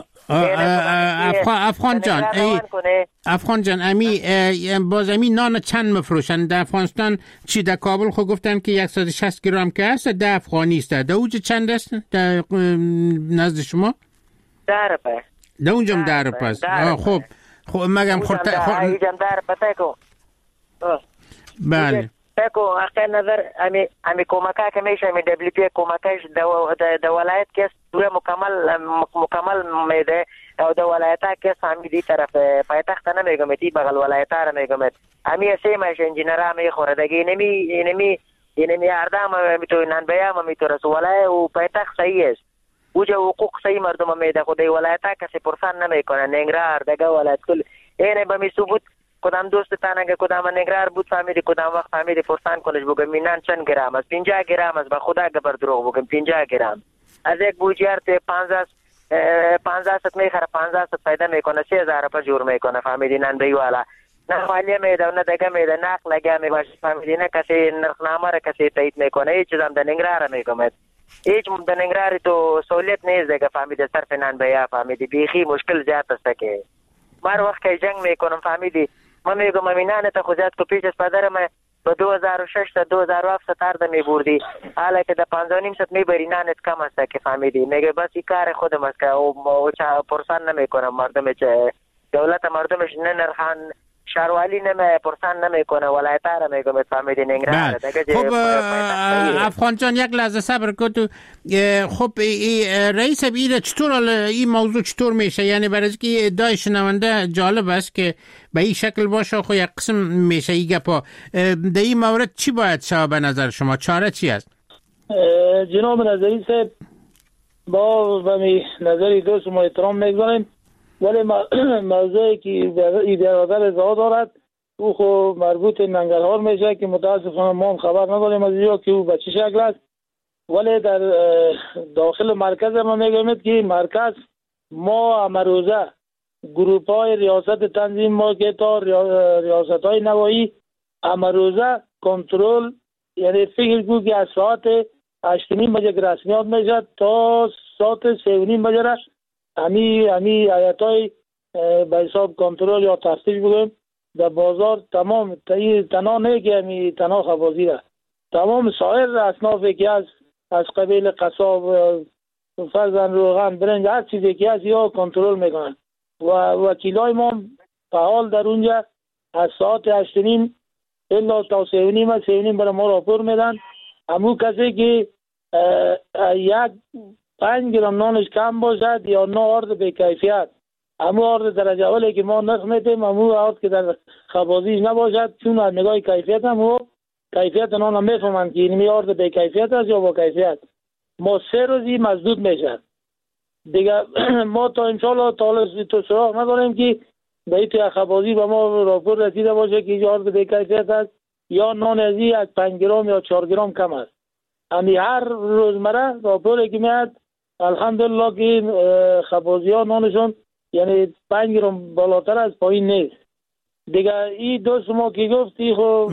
افغان جان امی باز امی نان چند مفروشن در افغانستان چی در کابل خود گفتن که 160 گرم که هست 10 افغانی است در اوج چند است در نزد شما 10 روپیه در اونجا 10 روپیه است خب مگم خورده اینجا 10 روپیه کو بله کو اخر نظر امی کومکا که میشه امی دبلیو پی کومکاش د ولایت کې پوره مکمل میده او د ولایت کې سامی طرف پایتخت نه میگم تی بغل ولایت را میگم امی سه ماش انجینر می خوردگی نمی اردام می تو نن بیام می تو رسولای او پایتخت صحیح است اوجه حقوق صحیح مردم میده خدای ولایت کې پرسان نمیکنه ننگرهار دغه ولایت کل اینه به می ثبوت کدام دوست تانگه کدام نگرار بود فهمیدی کدام وقت فهمیدی پرسان کنش بگم مینان چند گرم است 50 گرم است به خدا گبر دروغ بگم 50 گرم از یک بوجیار ته 15 ست میخره 15 ست پیدا میکنه 3000 روپیه جور میکنه فهمیدی نن به والا نه مالیه میده نه دگه میده ناق لگا میباش فهمیدی نه کسی نرخنامه را کسی تایید میکنه هیچ چیزام د نگرار میگم هیچ د نگرار تو سہولت نیست دیگه فهمیدی صرف نن به فهمیدی بیخی مشکل زیاد است که مار وقت که جنگ میکنم فهمیدی من میگم امینانه تا خوزیاد که پیش از پدرم به 2006 تا 2007 ستارده میبوردی حالا که در 5.5 ست میبری نانت کم است که فهمیدی میگه بس این کار خودم است که او پرسان نمیکنم مردم چه دولت مردمش نه نرخان شاروالی نمی پرسان نمیکنه ولایت را میگم فهمیدی ننگرهار خب افغان جان یک لحظه صبر کن تو خب رئیس بیره چطور این موضوع چطور میشه یعنی برای اینکه ادعای شنونده جالب است که به این شکل باشه خب یک قسم میشه این گپا در این مورد چی باید شود به نظر شما چاره چی است جناب نظری صاحب با نظری دوست ما احترام میگذاریم ولی موضوعی که برادر زا دارد او خو مربوط ننگرهار میشه که متاسفانه ما خبر نداریم از اینجا که او به چه شکل است ولی در داخل مرکز ما میگم که مرکز ما امروزه گروپ های ریاست تنظیم ما که تا ریاست های نوایی امروزه کنترل یعنی فکر کو که از ساعت 8:30 بجه رسمیات میشه تا ساعت 3:30 بجه را همی آیتای به حساب کنترل یا تفتیش بگویم در بازار تمام تنها نه که همی تنها خوازی را تمام سایر اصنافی که از قبیل قصاب فرزن روغن برنج هر چیزی که هست یا کنترل میکنن و وکیلای ما فعال در اونجا از ساعت 8:30 الا تا 3:30 برای ما راپور میدن همون کسی که یک 5 گرم نانش کم باشد یا نه آرد به کیفیت همون آرد درجه اولی که ما نرخ میتیم همون آرد که در خبازیش نباشد چون از نگاه کیفیت هم کیفیت نان هم میفهمند که اینمی آرد به کیفیت است یا با کیفیت ما 3 روزی مزدود میشد دیگه ما تا انشالله تا سراغ نداریم که به این خبازی به ما راپور رسیده باشه که آرد به کیفیت است یا نان ازی از 5 گرم یا 4 گرم کم است همی هر روزمره راپوری که میاد الحمدلله که خبازی ها نانشون یعنی 5 گرم بالاتر از پایین نیست دیگه این دوست ما که گفتی خب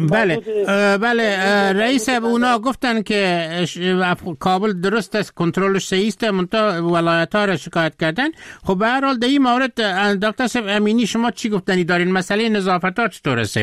بله رئیس اونا گفتن که کابل درست است، کنترلش صحیح است، منتها ولایت ها را شکایت کردن. خب به هر حال در این مورد دکتر صاحب امینی شما چی گفتنی دارین؟ مسئله نظافت ها چطور است؟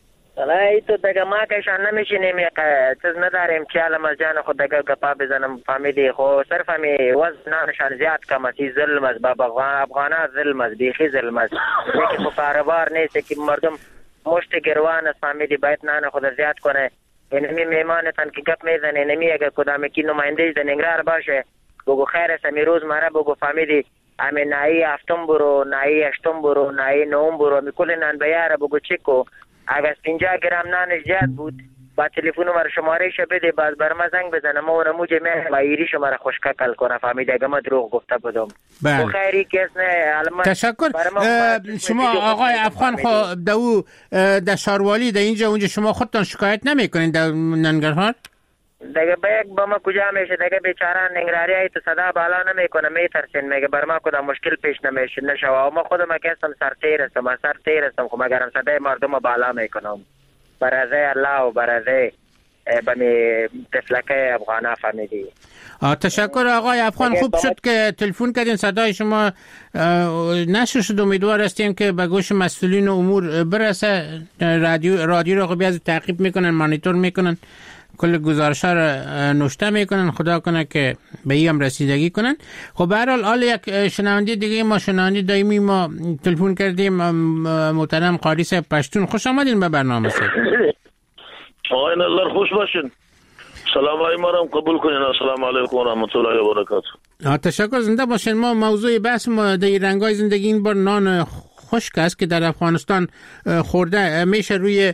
ای تو دیگه ما کشان نمیشینیم چیز نداریم که علم از جان خود دیگه گپا بزنم فامیلی خو صرف همی وزنانشان زیاد کم است. ظلم است بابا افغانا ظلم است، بیخی ظلم است. یکی خو کاروبار نیست که مردم مشت گروان است. فامیلی باید نان خود زیاد کنه. اینمی میمانتان که گپ میزنه نمی اگه کدام کی نماینده زنگرار باشه بگو خیر است می روز مره بگو فامیلی امی نایی هفتم برو نایی هشتم برو نایی نهم برو می کل نان بیاره بگو چیکو اگر 50 گرم نانش زیاد بود با تلفن نمبر شمارهش بده باز بر ما زنگ بزنه ما ورمو جمعه وایری شماره خوشکل کنه فهمیده اگه ما دروغ گفته بودم. بله خیری کس نه تشکر. شما آقای افغان خو دو در شاروالی در اینجا اونجا شما خودتان شکایت نمیکنین در ننگرهار؟ دیگه با ما کجا میشه دیگه بیچاره ننگرهاری ای تو صدا بالا نمیکنه میترسین میگه بر ما کدام مشکل پیش نمیشه نشوا ما خودم که هستم سر تیر هستم خب مگرم صدای مردم بالا میکنم برای الله و برای بمی تفلکه افغانا فهمیدی. تشکر آقای افغان، خوب شد که تلفن کردین، صدای شما نشر شد. امیدوار هستیم که به گوش مسئولین امور برسه. رادیو رو بیاد تعقیب میکنن، مانیتور میکنن، کل گزارش‌ها را نوشته میکنن. خدا کنه که به این رسیدگی کنن. خب به هر حال یک شنونده دیگه ما شنونده دائمی ما تلفن کردیم محترم قاری صاحب پشتون، خوش آمدین به برنامه صاحب. آقای نظر خوش باشین. سلام علیکم ما را قبول کنین. السلام علیکم و رحمت الله و برکاته. تشکر، زنده باشین. ما موضوع بحث ما در رنگای زندگی این بار نان خشک است که در افغانستان خورده میشه. روی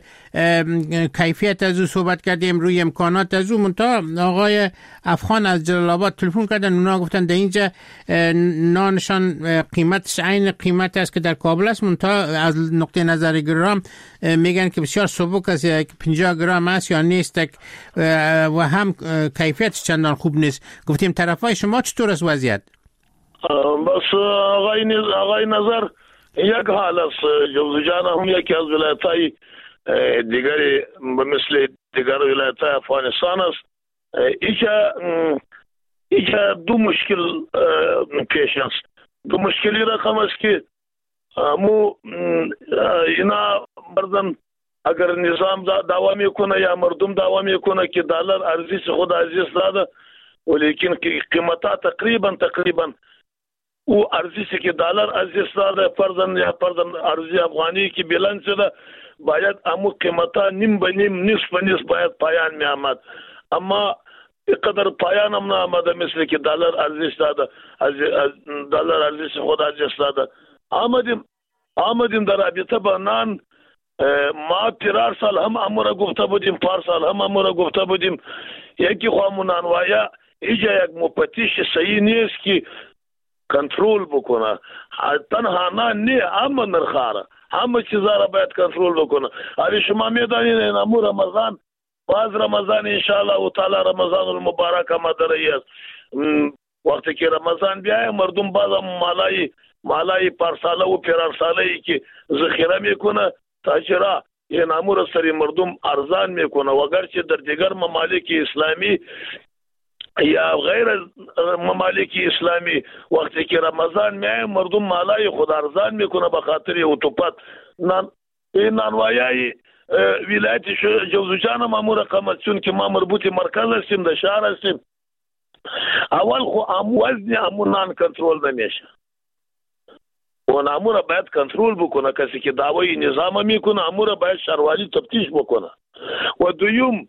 کیفیت از او صحبت کردیم، روی امکانات از او. منتها آقای افغان از جلال آباد تلفن کردن، اونا گفتن در اینجا نانشان قیمتش عین قیمت است که در کابل است، منتها از نقطه نظر گرام میگن که بسیار سبک است، 50 گرم است یا نیست و هم کیفیتش چندان خوب نیست. گفتیم طرفای شما چطور است وضعیت؟ بس آقای نظر یک حال است. جوزجان هم یکی از ولایت‌های دیگری مثل دیگر ولایت‌های افغانستان است. ایچه دو مشکل پیش است. دو مشکلی رقم است که مو اینا بردن اگر نظام دوام میکنه یا مردم دوام میکنه که دلار ارزش خود عزیز داده، ولیکن قیمتا تقریبا او ارزشی که دلار عزیز داده فرضاً ارزش افغانی که بیلنس ده باید امو قیمتا نیم به نیم نصف به نصف باید پایان می آمد، اما اینقدر پایان هم نه آمده مثل که دلار ارزش داده، دلار ارزش خود عزیز داده. آمدیم در رابطه با نان. ما تیرار سال هم امورا گفته بودیم، پارسال هم امورا گفته بودیم. یکی خواهمون نانوایا ایجا یک مفتیش صحیح نیست که کنترل بکنه. تنها نه همه نرخاره، همه چیزا را باید کنترل بکنه. اگه شما میدانید این امور رمضان، باز رمضان انشاءالله و تعالی رمضان المبارک آمده است. وقتی که رمضان بیایه مردم باز مالای پارساله و پیرارساله که ذخیره میکنه تاجرا این امور سری مردم ارزان میکنه، و اگرچه در دیگر ممالک اسلامی یا غیر ممالک اسلامی وقتی که رمضان میایه مردم مالای خود ارزان میکنه به خاطر اتوپات. این نانوایای ولایت جوزجان هم امور قامت، چون که ما مربوط مرکز هستیم، در شهر هستیم. اول خو وزن امور نان کنترل نمیشه و امور باید کنترل بکنه. کسی که دعوی نظام میکنه امور باید شهروانی تفتیش بکنه. و دویم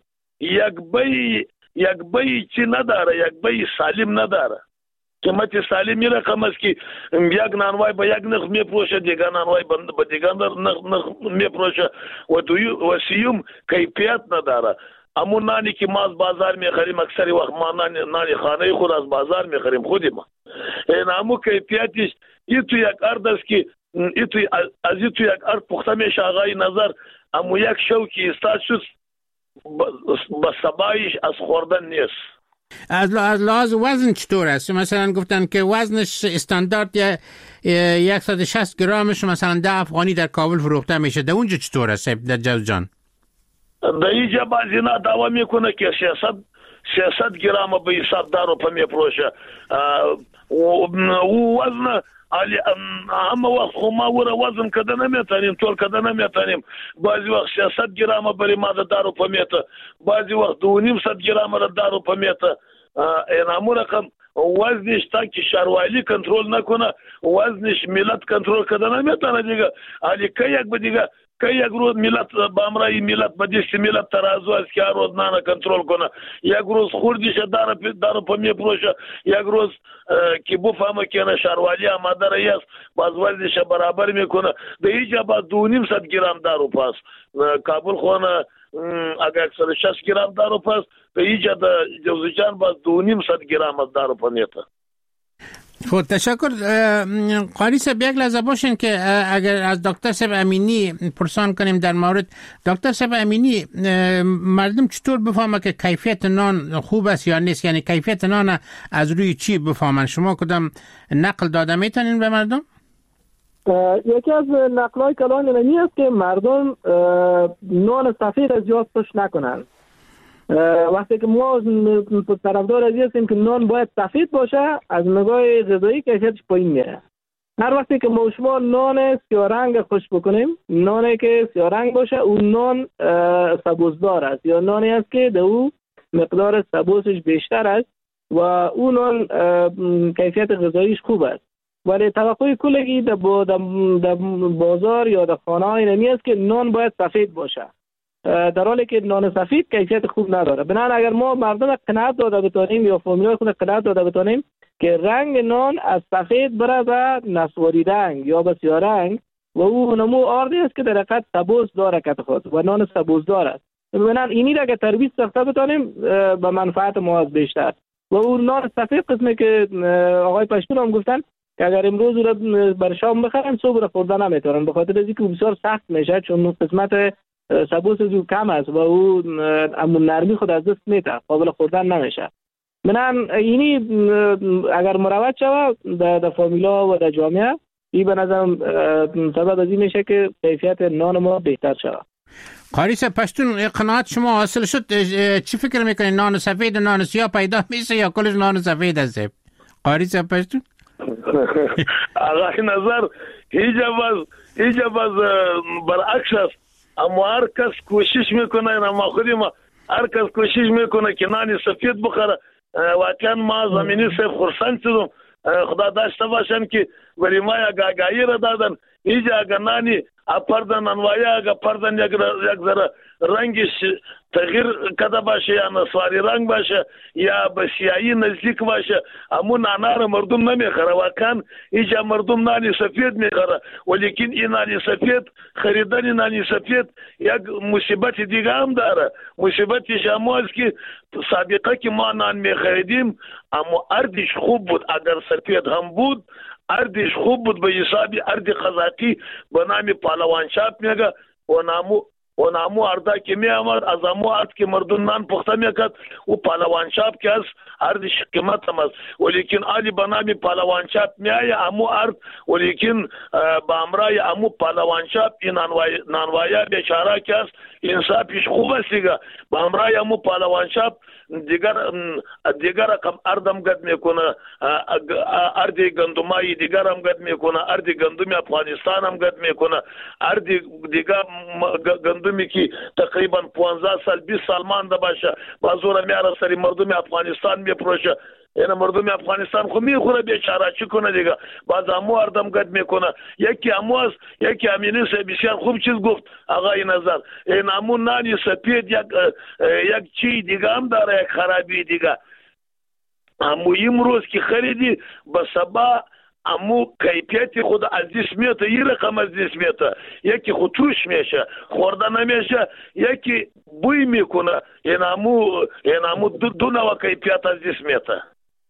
یک بی چی نداره، یک بی سالم نداره. قیمت سالمی رقم است که یک نانوای با یک نرخ میپروشه، دیگر نانوای با دیگر نرخ میپروشه. و سیوم کیفیت نداره. امون نانی که ما از بازار میخریم اکثر وقت ما نانی خانه خود از بازار میخریم خودی ما. این امو کیفیتش تو یک ارد است که از تو یک ارد پخته میشه. آقای نظر امو یک شو که استاد شد با سبایش از خوردن نیست. از لحاظ وزن چطور است؟ مثلا گفتن که وزنش استاندارد یا 160 گرمش مثلا 10 افغانی در کابل فروخته میشه. در اونجا چطور است در جوزجان؟ در اینجا بعضی اینا دعوا میکنه که 600 گرم به حساب دارو په میفروشه. او وزن همه وقت خو ما وره وزن کده نمیتونیم طول کده نمیتونیم. بعضی وقت 600 گرم بری ما دارو په میته، بعضی وقت 200 گرم دارو په میته. این همون رقم وزنش تا که شهرواری کنترل نکنه وزنش ملت کنترل کده نمیتونه دیگه. علی که یک به دیگه که یک روز ملت با امرای ملت با دست ملت ترازو است که روز نه کنترل کنه. یک روز خوردیش دارو په میفروشه، یک روز که بفهمه که نه شهرواری آماده رایی است باز وزنش برابر میکنه. در اینجا باز 200 گرم دارو پاس کابل خونه اگر 160 گرم دارو پاس در اینجا در جوزجان باز 200 گرم از دارو په میته. خب تشکر. قاری صاحب یک لحظه باشین که اگر از دکتر صاحب امینی پرسان کنیم در مورد دکتر صاحب امینی، مردم چطور بفهمه که کیفیت نان خوب است یا نیست؟ یعنی کیفیت نان از روی چی بفهمن؟ شما کدام نقل داده میتونین به مردم؟ یکی از نقلای کلان اینمی است که مردم نان سفید از زیاد پشت نکنن. وقتی که ما طرفدار از هستیم که نان باید سفید باشه، از نگاه غذایی کیفیتش پایین میره. هر وقتی که ما شما نان سیاه رنگ خوش بکنیم، نانی که سیاه رنگ باشه اون نان سبوزدار است یا نانی است که در او مقدار سبوزش بیشتر است و اون نان کیفیت غذاییش خوب است. ولی توقع کلگی در بازار یا در خانه های نمی است که نان باید سفید باشه، در حالی که نان سفید کیفیت خوب نداره. بنابراین اگر ما مردم قناعت داده بتانیم یا فامیلای خود قناعت داده بتانیم که رنگ نان از سفید بره به نسواری رنگ یا به سیاه رنگ و او نمو آردی است که در حقیقت سبوز داره کت خود و نان سبوز داره. بنابراین اینی را که ترویج ساخته بتانیم به منفعت ما از بیشتر. و اون نان سفید قسمی که آقای پشتون هم گفتن که اگر امروز را بر شام بخرن صبح را خوردن نمیتونن، به خاطر اینکه بسیار سخت میشه چون قسمت سبوس از او کم است و او امون نرمی خود از دست میده، قابل خوردن نمیشه. من اینی اگر مروج شود در فامیلا و در جامعه این به نظرم سبب از این میشه که کیفیت نان ما بهتر شود. قاری صاحب پشتون قناعت شما حاصل شد، چی فکر میکنین؟ نان سفید و نان سیاه پیدا میشه یا کلش نان سفید است؟ قاری صاحب پشتون آقای نظر هیچ باز برعکس است. اما هر کس کوشش میکنه، اما خودم هر کس کوشش میکنه که نان سفید بخوره. واقعا ما زمینی سه خرسند شدم. خدا داشته باشن که ولی ما یک آگاهی را دادن اینجا اگر نانی اپردن انوایا اگر پردن یک ذره رنگش تغییر کده باشه یا نسواری رنگ باشه یا به سیاهی نزدیک باشه امون نانا را مردم نمیخوره. واقعا اینجا مردم نانی سفید میخوره، ولیکن این نانی سفید خریدن نانی سفید یک مصیبت دیگه هم داره. مصیبتش هم است که سابقه که ما نان میخریدیم اما اردش خوب بود، اگر سفید هم بود اردش خوب بود به حساب ارد قزاقی به نام پهلوان شاپ میگه و نامو اردا که می آمد از امو ارد که مردم نان پخته میکرد و پهلوان شاپ که از اردش قیمت هم است، ولیکن آلی به نام پهلوان شاپ میای امو ارد ولیکن با امرای امو پهلوان شاپ این نانوایا بیچاره که است انصافش خوب است دیگه. با امرای امو پهلوان شاپ دیگر رقم اردم گد میکنه، ارد گندمایی دیگر هم گد میکنه، ارد گندمی افغانستان هم گد میکنه، ارد دیگر گندمی که تقریبا 15 سال 20 سال مانده باشه بازور میاره سری مردم افغانستان میپروشه. این مردم افغانستان خو میخوره بیچاره چی کنه دیگه. باز امو اردم گد میکنه. یکی امو است، یکی امینی بسیار خوب چیز گفت آقای نظر. این امو نانی سپید یک چی دیگه هم داره، یک خرابی دیگه. امو امروز که خریدی به سبا امو کیفیت خود از دست میاد، یه رقم از دست میاد، یکی خود توش میشه خورده نمیشه، یکی بوی میکنه. این امو دو نوع کیفیت از دست میاد.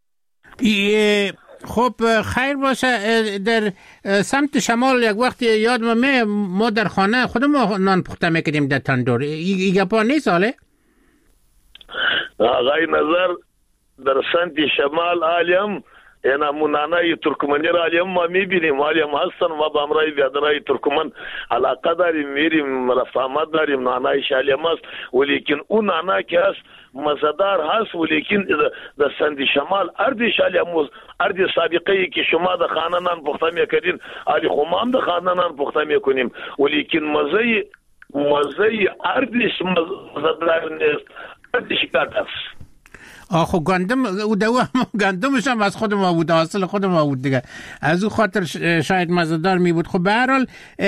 خب خیر باشه. در سمت شمال یک وقت یادم ما در خانه خودمون نان پخته میکردیم در تندور. این گپا نیست حاله؟ آقای نظر در سنت شمال عالم اینا منانای ترکمنی را عالم ما میبینیم، عالم هستن، ما با امرای بیادرای ترکمن علاقه داریم، میریم رفاهمت داریم، نانایش عالم هست، ولیکن اون نانا که هست مزدار هست، ولیکن در سند شمال اردش عالم ارد سابقه ای که شما در خانانان پخته میکنین علی خمام در خانانان پخته میکنیم، ولیکن مزه اردش مزدار نیست، اردش گرد هست. آخو گندم او گندمش هم از خود ما بود، حاصل خود ما بود دیگه، از او خاطر شاید مزدار می بود. خب به هر حال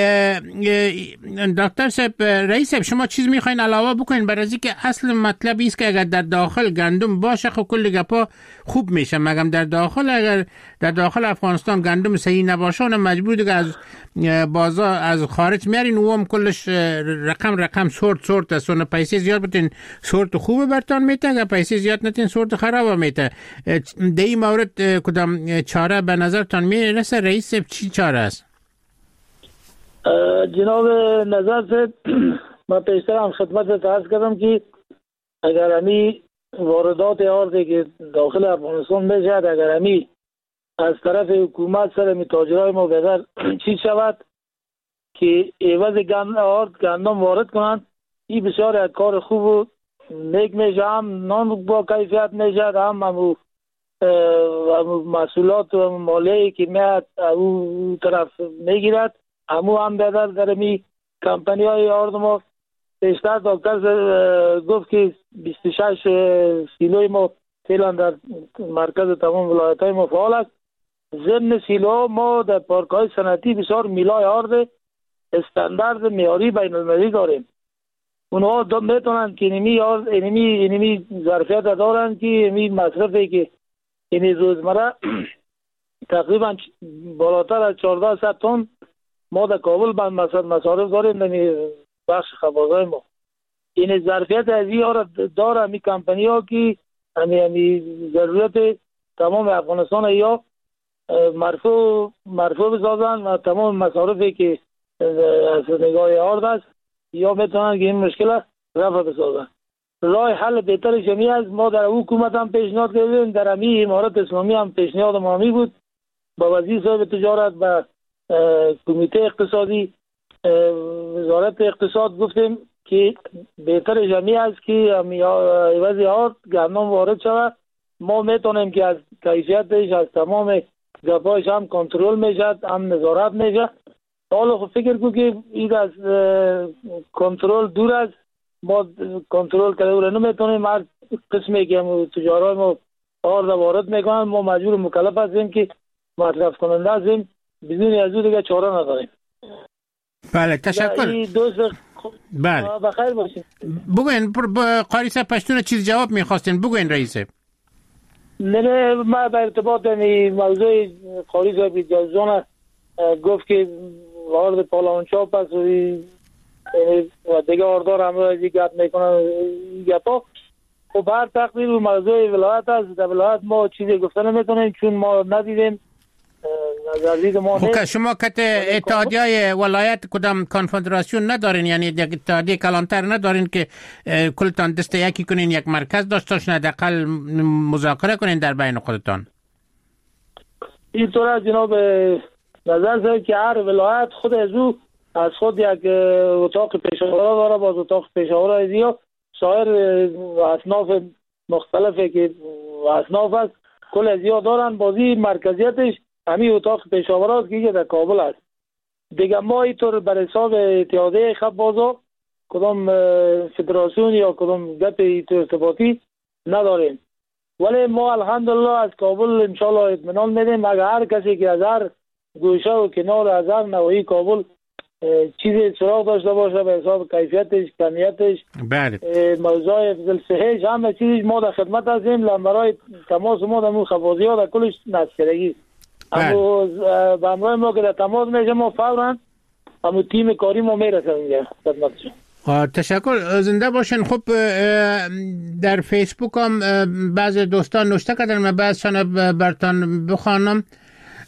دکتر صاحب، رئیس صاحب، شما چیز میخواین علاوه بکنین برای از اینکه اصل مطلب است که اگر در داخل گندم باشه خب کل گپا خوب میشه، مگم در داخل افغانستان گندم صحیح نباشه اون مجبور دیگه از بازار از خارج میارین، او هم کلش رقم سورت است، اون پیسه زیاد بتین سورت خوبه برتان میته، اگر پیسه زیاد نتین سورت خرابه میته. در این مورد کدام چاره به نظرتان میرسه رئیس؟ چی چاره است؟ جناب نظر صاحب، من پیشتر هم خدمت عرض کردم که اگر همی واردات آرد که داخل افغانستان میشد، اگر همی از طرف حکومت سر می تاجرای ما بهتر چیز شود که عوض گندم وارد کنند، این بسیار یک کار خوب و نیک میشه، هم نان با کیفیت میشه، هم محصولات و مالیه که میاد او طرف میگیرد، هم بهتر در می کمپنی های آرد ما. بیشتر دکتر گفت که 26 سیلوی ما فعلا در مرکز تمام ولایت های ما فعال است. ضمن سیلو ما در پارک های صنعتی بسیار میلای آرد استاندارد معیاری بین المللی داریم. اونها میتونن که اینمی ظرفیت دارن که اینمی مصرفی که اینی روزمره تقریبا بالاتر از 1400 تن ما در کابل بند مصارف داریم در بخش خبازهای ما. این ظرفیت از این ها داره همی کمپنی ها که همی ضرورت تمام افغانستان یا مرفوع بسازن و تمام مصارفی که از نگاه آرد است یا میتونن که این مشکل رفع بسازن. راه حل بهتر جمعی است. ما در حکومت هم پیشنهاد کردیم، در همی امارت اسلامی هم پیشنهاد ما همی بود، با وزیر صاحب تجارت و کمیته اقتصادی وزارت اقتصاد گفتیم که بهتر جمعی است که عوض آرد گندم وارد شود، ما میتونیم که از کیفیتش از تمام گپایش هم کنترل میشد، هم نظارت میشه. حالا خب فکر کنم که این از کنترل دور است، ما کنترل کرده او را نمیتونیم. هر قسمی که تجارای ما آرد وارد میکنن ما مجبور مکلف هستیم که مصرف کننده هستیم، بدون از او دیگه چاره نداریم. بله تشکر. بله بخیر باشین. بگوین قاری صاحب پشتون چیز جواب میخواستین بگوین رئیس. نه ما به ارتباط موضوع قاری صاحب جوزان گفت که وارد پالانچاپ است و دیگه آردار هم را گپ میکنن گپا. خب هر تقدیر موضوع ولایت است، در ولایت ما چیزی گفته نمیتونیم چون ما ندیدیم. خب شما کت اتحادیه ولایت کدام کنفدراسیون ندارین، یعنی یک اتحادیه کلانتر ندارین که کلتان دست یکی کنین، یک مرکز داشته باشین، حداقل مذاکره کنین در بین خودتان؟ اینطور است جناب نظر زد که هر ولایت خود از خود یک اتاق پیشاورا داره، باز اتاق پیشاورا یا سایر اصناف مختلفی که اصناف است کل از یا دارن، بازی مرکزیتش همین اتاق پیشاورا است که در کابل است. دیگه ما اینطور بر حساب اتحادیه خبازا کدام فدراسیون یا کدام گپ ارتباطی نداریم، ولی ما الحمدلله از کابل انشالله اطمینان میدیم اگر هر کسی که از هر گوشه و کنار از هر نواحی کابل چیزی سراغ داشته باشه به حساب کیفیتش، کمیتش، موضوع صحیح همه چیزش ما در خدمت هستیم. برای تماس ما در خبازی ها در کلش نسکرگی اما به همراه ما که در تماس میشه ما فوراً همون تیم کاری ما میرسیم خدمتشون. تشکر، زنده باشین. خب در فیسبوک هم بعض دوستان نوشته کردن، من بعضشان برتان بخوانم.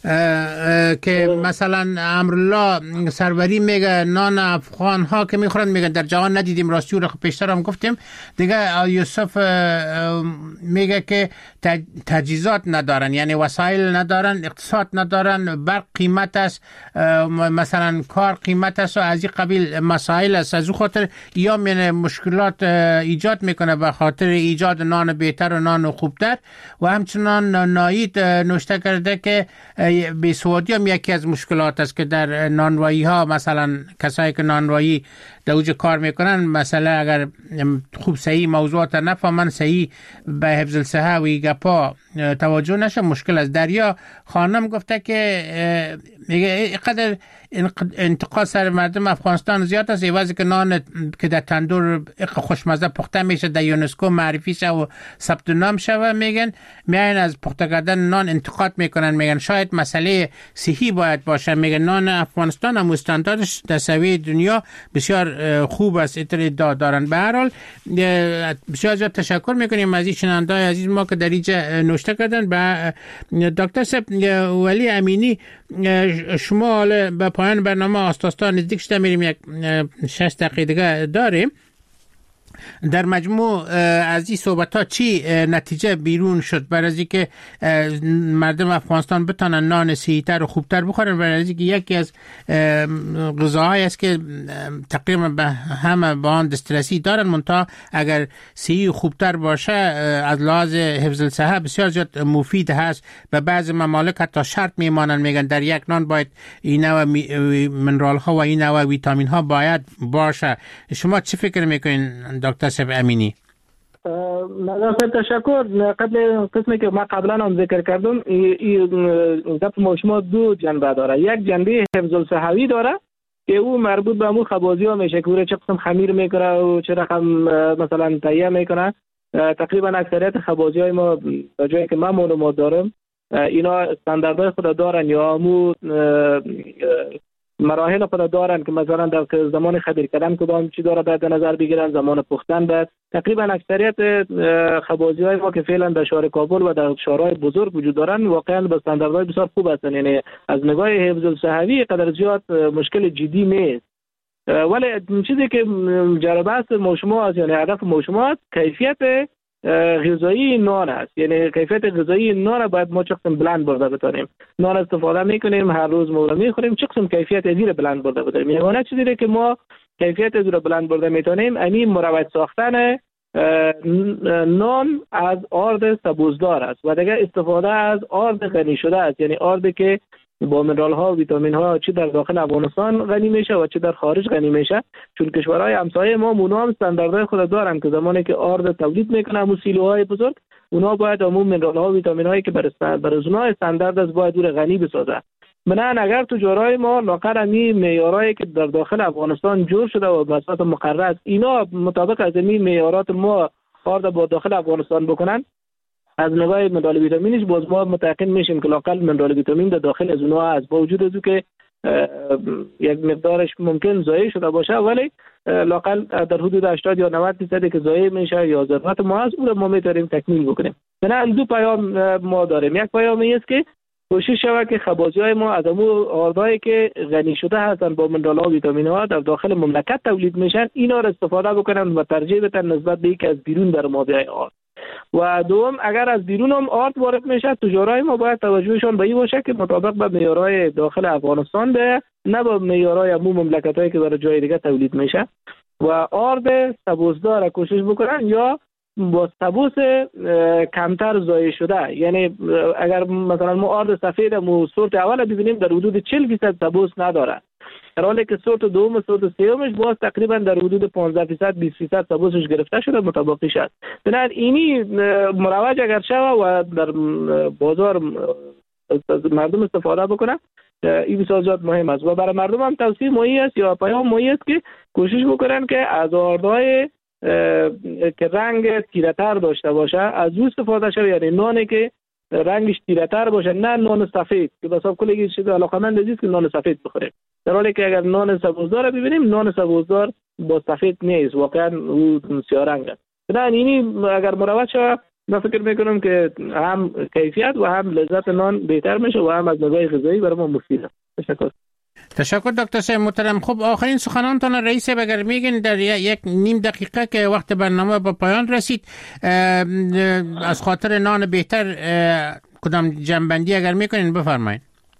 که مثلا امرالله سروری میگه نان افغان ها که میخورن میگن در جهان ندیدیم، راستی رو پیشتر هم گفتیم دیگه. یوسف میگه که تجهیزات ندارن، یعنی وسایل ندارن، اقتصاد ندارن، برق قیمت است، مثلا کار قیمت است و از این قبیل مسائل است. از او خاطر یا مشکلات ایجاد میکنه به خاطر ایجاد نان بهتر و نان خوبتر. و همچنان نایید نوشته کرده که بیسوادی هم یکی از مشکلات است که در نانوایی ها، مثلا کسایی که نانوایی در اوج کار میکنن، مثلا اگر خوب صحیح موضوعات نفهمن، صحیح به حفظ الصحه و گپا توجه نشه، مشکل است. دریا خانم گفته که میگه اینقدر انتقاد سر مردم افغانستان زیاد است، عوضی که نان که در تندور خوشمزه پخته میشه در یونسکو معرفی شه و ثبت نام شه، میگن میاین از پخته کردن نان انتقاد میکنن، میگن شاید مسئله صحی باید باشه. میگن نان افغانستان هم استانداردش در سوی دنیا بسیار خوب است، اینطور ادعا دارن. به هر حال بسیار زیاد تشکر میکنیم از این شنونده‌های عزیز ما که در اینجا نوشته کردن. به دکتر صاحب ولی امینی، شما به پایان برنامه آستاستا نزدیک شده میریم، یک 6 دقیقه دیگه داریم. در مجموع از این صحبت ها چی نتیجه بیرون شد برای از اینکه مردم افغانستان بتونن نان صحیح‌تر و خوبتر بخورن؟ برای از اینکه یکی از غذاهایی است که تقریبا به همه با آن دسترسی دارن، منتها اگر صحیح و خوبتر باشه از لحاظ حفظ الصحه بسیار زیاد مفید هست. به بعض ممالک حتی شرط میمانن، میگن در یک نان باید این نوع منرال ها و این نوع ویتامین ها باید باشه. شما چی فکر میکنین دکتر صاحب امینی؟ نظر تشکر. قبل قسمی که ما قبلا هم ذکر کردم، این گپ شما دو جنبه داره. یک جنبه حفظ الصحوی داره که او مربوط به امو خبازی ها میشه که چه قسم خمیر میکنه و چه رقم مثلا تهیه میکنه. تقریبا اکثریت خبازی های ما تا جایی که من معلومات دارم اینا استانداردهای خود دارن یا امو مراحل خود دارن که مثلا در زمان خمیر کردن کدام چی داره باید نظر بگیرن، زمان پختن باید. تقریبا اکثریت خبازی های ما که فعلا در شهر کابل و در شهرهای بزرگ وجود دارن واقعا به استانداردهای بسیار خوب هستن، یعنی از نگاه حفظ الصحوی قدر زیاد مشکل جدی نیست. ولی چیزی که جربه است شما است، یعنی هدف شما است کیفیت غذایی نان است. یعنی کیفیت غذایی نان باید ما چه قسم بلند برده بتونیم. نان استفاده میکنیم هر روز ما میخوریم، چه قسم کیفیت ازیر بلند برده بتونیم. یعنی چیزی که ما کیفیت ازیر بلند برده میتونیم همین مروج ساختن نان از آرد سبوزدار است و دیگه استفاده از آرد غنی شده است، یعنی آرد که با منرال ها و ویتامین ها چه در داخل افغانستان غنی میشه و چه در خارج غنی میشه. چون کشورهای همسایه ما هم استانداردهای خود دارن که زمانی که آرد تولید میکنه همون سیلوهای بزرگ، اونا باید همون منرال ها و ویتامین هایی که بر اونها استاندارد است باید دور غنی بسازه. منن اگر تجارای ما لاقل همی معیارایی که در داخل افغانستان جور شده و بساط مقرر است اینا مطابق از این معیارات ما آرد با داخل افغانستان بکنن، از نگاه منرال ویتامینش باز ما متأکد میشیم که لاقل منرال ویتامین در داخل از اونها از با وجود از که یک مقدارش ممکن ضایع شده باشه، ولی لاقل در حدود 80 یا 90% که ضایع میشه یا ضرورت ما هست اون ما میتونیم تکمیل بکنیم. بنابراین دو پیام ما داریم. یک پیام است که کوشش شود که خبازی‌های ما از اون آردایی که غنی شده هستن با منرال‌ها و ویتامین‌ها در داخل مملکت تولید میشن اینا را استفاده بکنن و ترجیح بدن نسبت به یک از بیرون در مابع آرد. و دوم اگر از بیرون هم آرد وارد میشه تجارای ما باید توجهشان به این باشه که مطابق به معیارهای داخل افغانستان به نه با معیارهای عموم مملکتایی که در جای دیگه تولید میشه و آرد سبوزدار کوشش بکنن یا با سبوس کمتر ضایع شده. یعنی اگر مثلا ما آرد سفید مو سورت اول ببینیم در حدود 40% سبوس نداره، در حالی که سورت دوم و سورت سومش باز تقریبا در حدود 15% 20% سبوسش گرفته شده مطابقش است. بنابراین اینی مروج اگر شود و در بازار مردم استفاده بکنن این بسیار زیاد مهم است و برای مردم هم توصیه مایی است یا پیام مایی است که کوشش بکنن که از آردهای که رنگ تیره‌تر داشته باشه از او استفاده شه، یعنی نانی که رنگش تیره‌تر باشه، نه نان سفید که بساب کلی چیز علاقمند است که نان سفید بخوریم، در حالی که اگر نان سبوزدار ببینیم نان سبوزدار با سفید نیست، واقعا او سیاه رنگ است. نه اینی اگر مروج شه من فکر میکنم که هم کیفیت و هم لذت نان بهتر میشه و هم از نظر غذایی برای ما مفیده. تشکر دکتر صاحب محترم. خب آخرین سخنانتان رئیس اگر میگین در یک نیم دقیقه که وقت برنامه به پایان رسید، از خاطر نان بهتر کدام جنبندی اگر میکنین بفرمایید.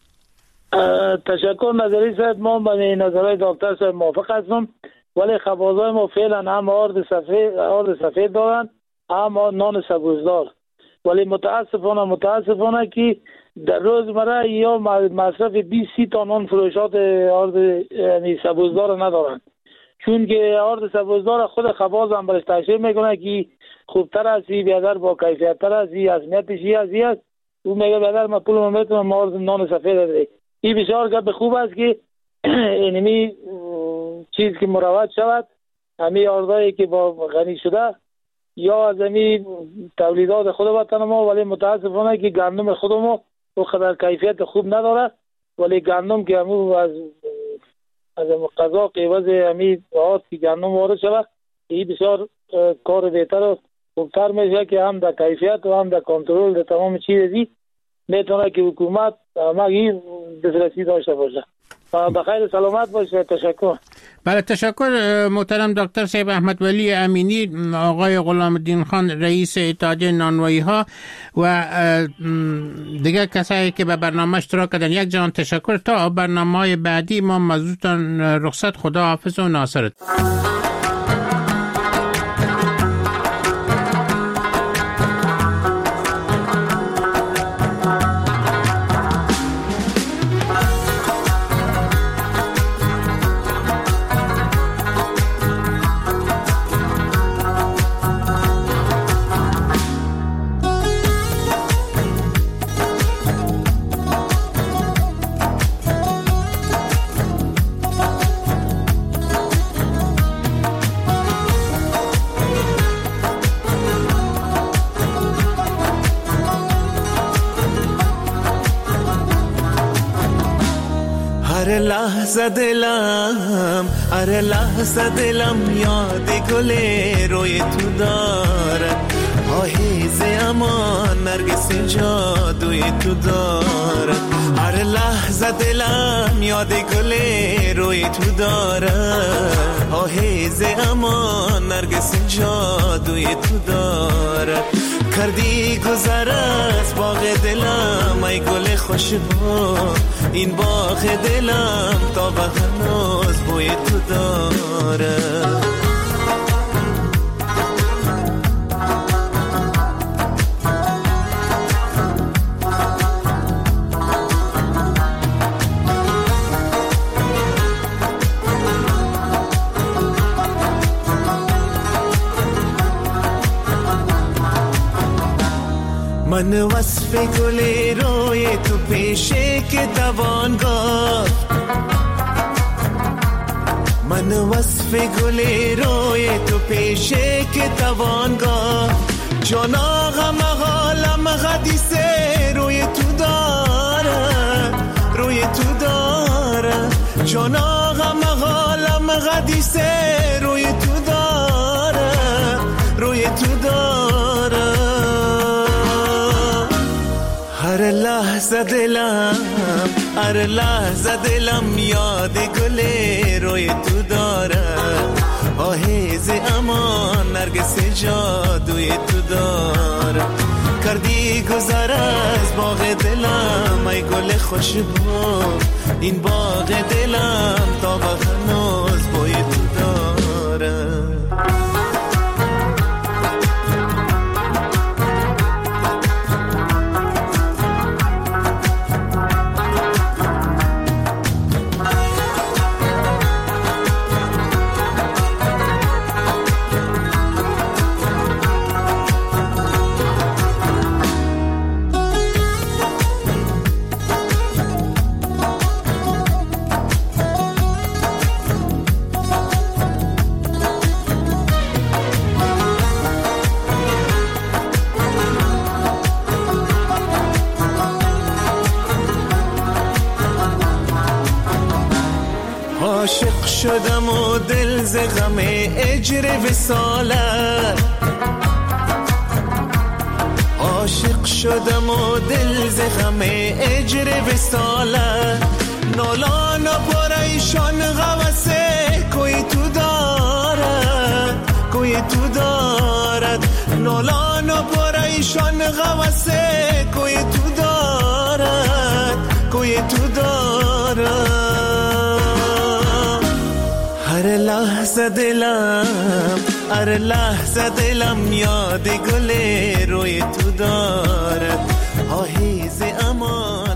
تشکر نظری صاحب، ما با نظرهای دکتر صاحب موافق هستم، ولی خبازهای ما فعلا هم آرد سفید دارن هم نان سبوزدار، ولی متاسفانه که در روزمره یا مصرف 20-30 تا نان فروشات آرد سبوزدار ندارن، چون که آرد سبوزدار خود خباز هم برش تشریح میکنه که خوبتر هستی، بیادر با کیفیت تر هستی، ازمیتشی هستی، او میگه بیادر ما پول میتونم آرد نان سفید ده. این بسیار گپ خوب است که اینمی چیز که مروج شود، همی آردایی که با غنی شده یا از همی تولیدات خود وطن ما، ولی متاسفانه که گندم خود ما و خدر کیفیت خوب نداره، ولی گندم که همو از قضا قیوز همی آت که گندم وارد شود، این بسیار کار بهتر و خوبتر میشه که هم در کیفیت و هم در کنترل در تمام چیزی میتونه که حکومت همه دسترسی داشته باشه. بخیر سلامت باشه. تشکر. بله تشکر محترم دکتر صاحب احمد ولی امینی، آقای غلام الدین خان رئیس اتحادیه نانوایی ها و دیگر کسایی که به برنامه اشتراک کردن. یک جان تشکر. تا برنامه‌های بعدی ما مزودتان رخصت. خدا حافظ و ناصرت. هر لحظه دلم یاد گل روی تو دارد، آهیز امان نرگس جادوی تو دارد. هر لحظه دلم یاد گل روی تو دارد، آهیز امان نرگس جادوی تو دارد. کردی گذر از باغ دلم ای گل خوشبو، این باغ دلم تا به هنوز بوی تو داره. من وصف گل روی تو پیشه که دوان گفت، من وصف گل روی تو پیشه که توان گفت. جان آقا مقالم حدیثه روی تو داره، روی تو داره. جان آقا مقالم حدیثه روی تو داره، روی تو داره. هر لحظه دلم یاد گل روی تو داره، آهیز امان نرگس جادوی تو داره. کردی گذر از باغ دلم ای گل خوشبو، این باغ دلم تا به هنوز بوی تو داره. عاشق شدم و دل ز غم اجر وصالت، شدم و دل ز غم اجر وصاله نالان و پریشان غوسه کوی تو دارد کوی تو دارد نالان و پریشان غوسه کوی تو دارد کوی تو دارد هر لحظه دلم یاد گل روی تو دارد آهی ز امان